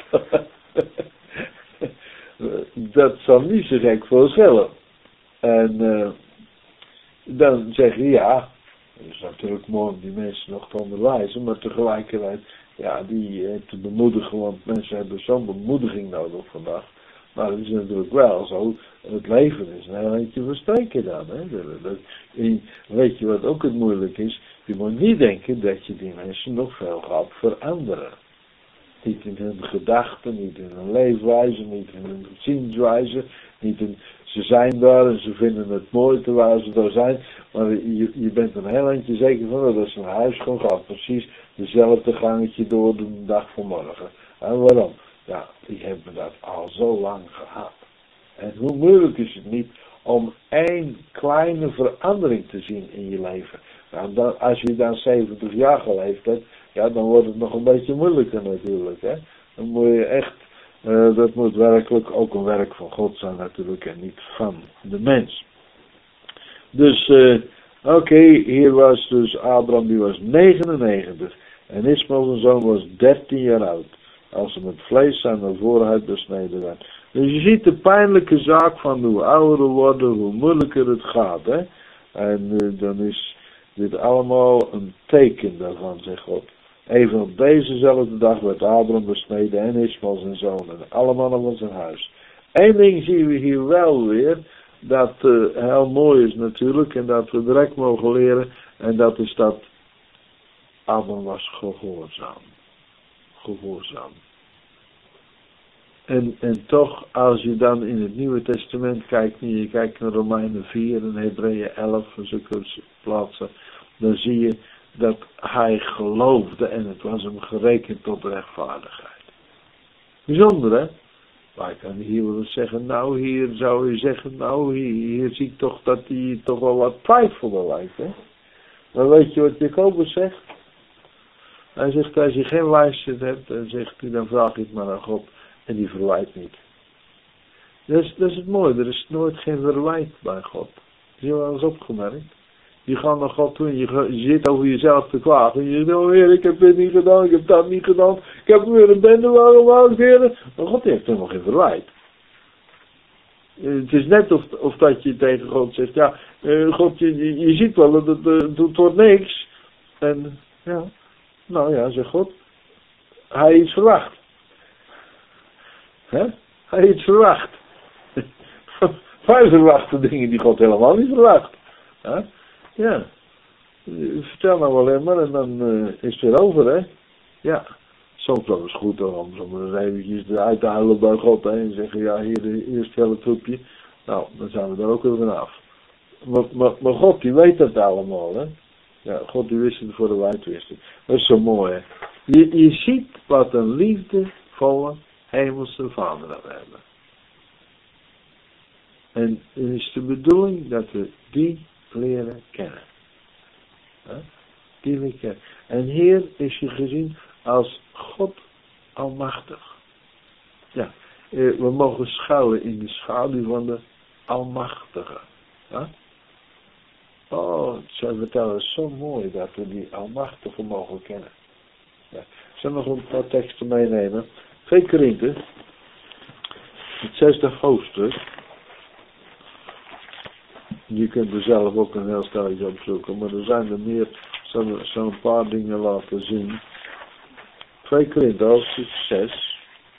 Dat zal niet zo gek verschillen. En dan zeg je ja, het is natuurlijk mooi om die mensen nog te onderwijzen, maar tegelijkertijd, ja, die te bemoedigen, want mensen hebben zo'n bemoediging nodig vandaag. Maar het is natuurlijk wel zo, het leven is een heel eentje verstreken dan. Hè? Weet je wat ook het moeilijk is? Je moet niet denken dat je die mensen nog veel gaat veranderen. Niet in hun gedachten, niet in hun leefwijze, niet in hun zienswijze, ze zijn daar en ze vinden het mooi terwijl ze daar zijn, maar je bent een heel eindje zeker van dat ze naar huis gaan precies dezelfde gangetje door de dag van morgen. En waarom? Ja, die hebben dat al zo lang gehad. En hoe moeilijk is het niet om één kleine verandering te zien in je leven. Nou, dan, als je dan 70 jaar geleefd hebt, ja, dan wordt het nog een beetje moeilijker natuurlijk. Hè? Dan moet je echt, dat moet werkelijk ook een werk van God zijn natuurlijk en niet van de mens. Dus, oké, hier was dus Abraham, die was 99. En Ismael zijn zoon was 13 jaar oud. Als ze met vlees zijn naar vooruit besneden werd. Dus je ziet de pijnlijke zaak van hoe ouder we worden, hoe moeilijker het gaat. Hè? En dan is dit allemaal een teken daarvan, zegt God. Even op dezezelfde dag werd Abraham besneden en Ismael zijn zoon en alle mannen van zijn huis. Eén ding zien we hier wel weer, dat heel mooi is natuurlijk en dat we direct mogen leren. En dat is dat Abraham was gehoorzaam. Gehoorzaam. En toch, als je dan in het Nieuwe Testament kijkt, je kijkt naar Romeinen 4 en Hebreeën 11 en zulke plaatsen, dan zie je dat hij geloofde en het was hem gerekend tot rechtvaardigheid. Bijzonder, hè? Maar ik kan hier willen zeggen, nou hier zou je zeggen, nou hier zie ik toch dat hij toch wel wat twijfelde lijkt, hè? Maar weet je wat Jacobus zegt? Hij zegt, als je geen wijsheid hebt, dan vraag je het maar aan God. En die verwijt niet. Dat is het mooie, er is nooit geen verwijt bij God. Dat is je wel eens opgemerkt. Je gaat naar God toe en je zit over jezelf te klagen. En je zegt, oh Heer, ik heb dit niet gedaan, ik heb dat niet gedaan. Ik heb weer een bende gemaakt, Heer. Maar God heeft helemaal geen verwijt. Het is net of dat je tegen God zegt, ja, God, je ziet wel, het wordt niks. En ja, nou ja, zegt God, hij iets verwacht. Hè? Hij iets verwacht. Wij verwachten dingen die God helemaal niet verwacht. Hè? Ja. Vertel nou alleen maar en dan is het weer over, hè. Ja. Soms wel eens goed om eens eventjes eruit te huilen bij God, hè. En zeggen, ja, hier eerst heel het troepje. Nou, dan zijn we er ook weer vanaf. Maar God, die weet dat allemaal, hè. Ja, God, die wist het voor de wij wisten. Dat is zo mooi, hè. Je ziet wat een liefdevolle hemelse Vader dat we hebben. En het is de bedoeling dat we die leren kennen. Die leren kennen. En hier is je gezien als God almachtig. Ja, we mogen schuilen in de schaduw van de almachtige. Oh, zij vertellen het zo mooi dat we die almachtige mogen kennen. Ja. Ik zal nog een paar teksten meenemen. 2 Korinthe, het 6e hoofdstuk. Je kunt er zelf ook een heel stelletje opzoeken, maar er zijn er meer, zo'n paar dingen laten zien. 2 Korinthe, hoofdstuk 6.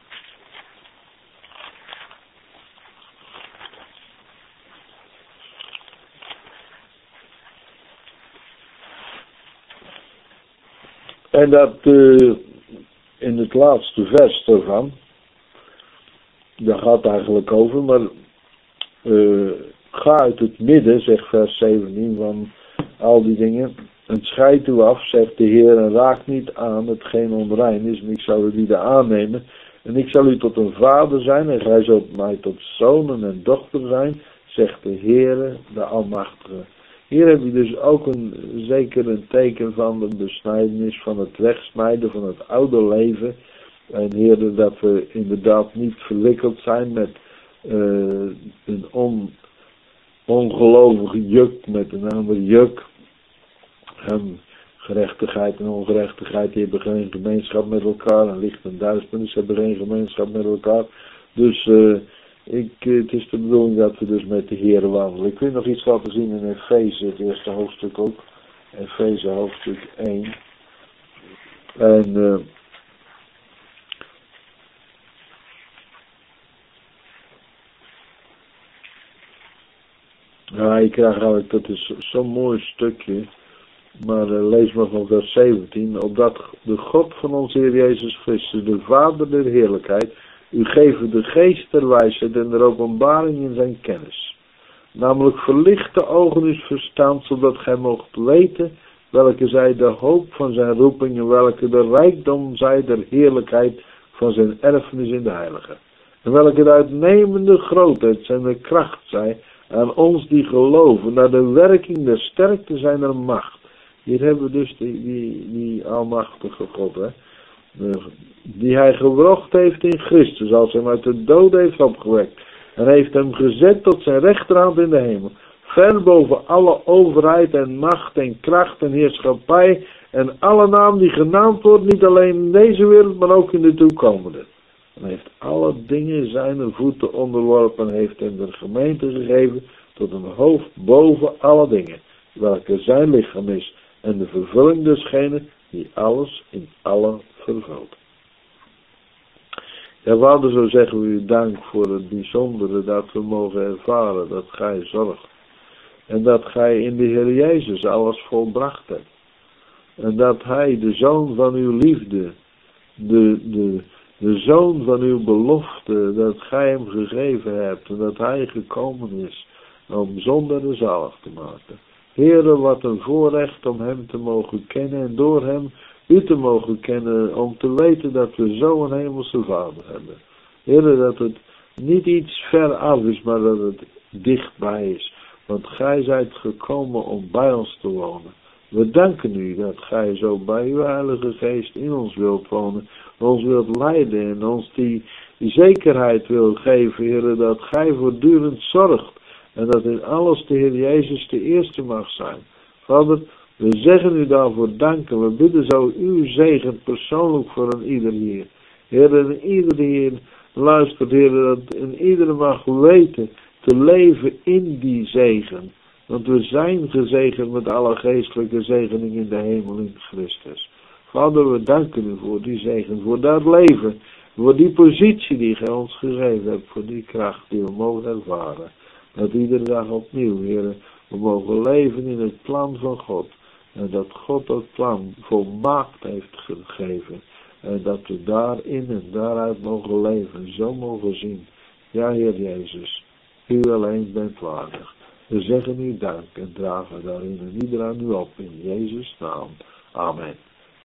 En dat in het laatste vers ervan, daar gaat het eigenlijk over, maar ga uit het midden, zegt vers 17 van al die dingen, en scheid u af, zegt de Heer, en raak niet aan hetgeen onrein is, en ik zal u die aannemen, en ik zal u tot een vader zijn, en gij zult mij tot zonen en dochter zijn, zegt de Heer, de Almachtige. Hier heb je dus ook zeker een teken van de besnijdenis, van het wegsnijden van het oude leven. En Heer, dat we inderdaad niet verwikkeld zijn met een ongelovige juk met een andere juk. En gerechtigheid en ongerechtigheid die hebben geen gemeenschap met elkaar. En licht en duisternis hebben geen gemeenschap met elkaar. Dus het is de bedoeling dat we dus met de Heer wandelen. Ik wil nog iets laten zien in Efeze, het eerste hoofdstuk ook. Efeze hoofdstuk 1. En ja, ik krijg eigenlijk, dat is zo'n mooi stukje. Maar lees maar van vers 17. Opdat de God van onze Heer Jezus Christus, de Vader der heerlijkheid, u geven de geest der wijsheid en de openbaring in zijn kennis. Namelijk verlicht de ogen uw verstand, zodat gij moogt weten welke zij de hoop van zijn roeping en welke de rijkdom zij der heerlijkheid van zijn erfenis in de heilige. En welke de uitnemende grootheid zijn de kracht zij aan ons die geloven, naar de werking der sterkte zijner macht. Hier hebben we dus die almachtige God, hè? Die hij gewrocht heeft in Christus, als hij hem uit de dood heeft opgewekt. En heeft hem gezet tot zijn rechterhand in de hemel. Ver boven alle overheid en macht en kracht en heerschappij en alle naam die genaamd wordt, niet alleen in deze wereld, maar ook in de toekomende. En heeft alle dingen zijn voeten onderworpen en heeft hem de gemeente gegeven tot een hoofd boven alle dingen, welke zijn lichaam is en de vervulling desgene die alles in allen vervult. Ja, Vader, zo zeggen we u dank voor het bijzondere dat we mogen ervaren, dat gij zorgt. En dat gij in de Heer Jezus alles volbracht hebt. En dat hij, de zoon van uw liefde, de zoon van uw belofte, dat gij hem gegeven hebt. En dat hij gekomen is om zondaren zalig te maken. Heere, wat een voorrecht om hem te mogen kennen en door hem u te mogen kennen, om te weten dat we zo'n hemelse Vader hebben. Heere, dat het niet iets ver af is, maar dat het dichtbij is. Want gij zijt gekomen om bij ons te wonen. We danken u dat gij zo bij uw Heilige Geest in ons wilt wonen, ons wilt leiden en ons die zekerheid wil geven, Heere, dat gij voortdurend zorgt en dat in alles de Heer Jezus de eerste mag zijn. Vader, we zeggen u daarvoor danken. We bidden zo uw zegen persoonlijk voor een ieder hier. Heer, en ieder hier luistert, Heer, dat een ieder mag weten te leven in die zegen. Want we zijn gezegend met alle geestelijke zegening in de hemel in Christus. Vader, we danken u voor die zegen, voor dat leven, voor die positie die gij ons gegeven hebt, voor die kracht die we mogen ervaren. Dat iedere dag opnieuw, Heer, we mogen leven in het plan van God. En dat God dat plan volmaakt heeft gegeven. En dat we daarin en daaruit mogen leven, zo mogen zien. Ja, Heer Jezus, u alleen bent waardig. We zeggen u dank en dragen daarin en ieder aan u op in Jezus' naam. Amen.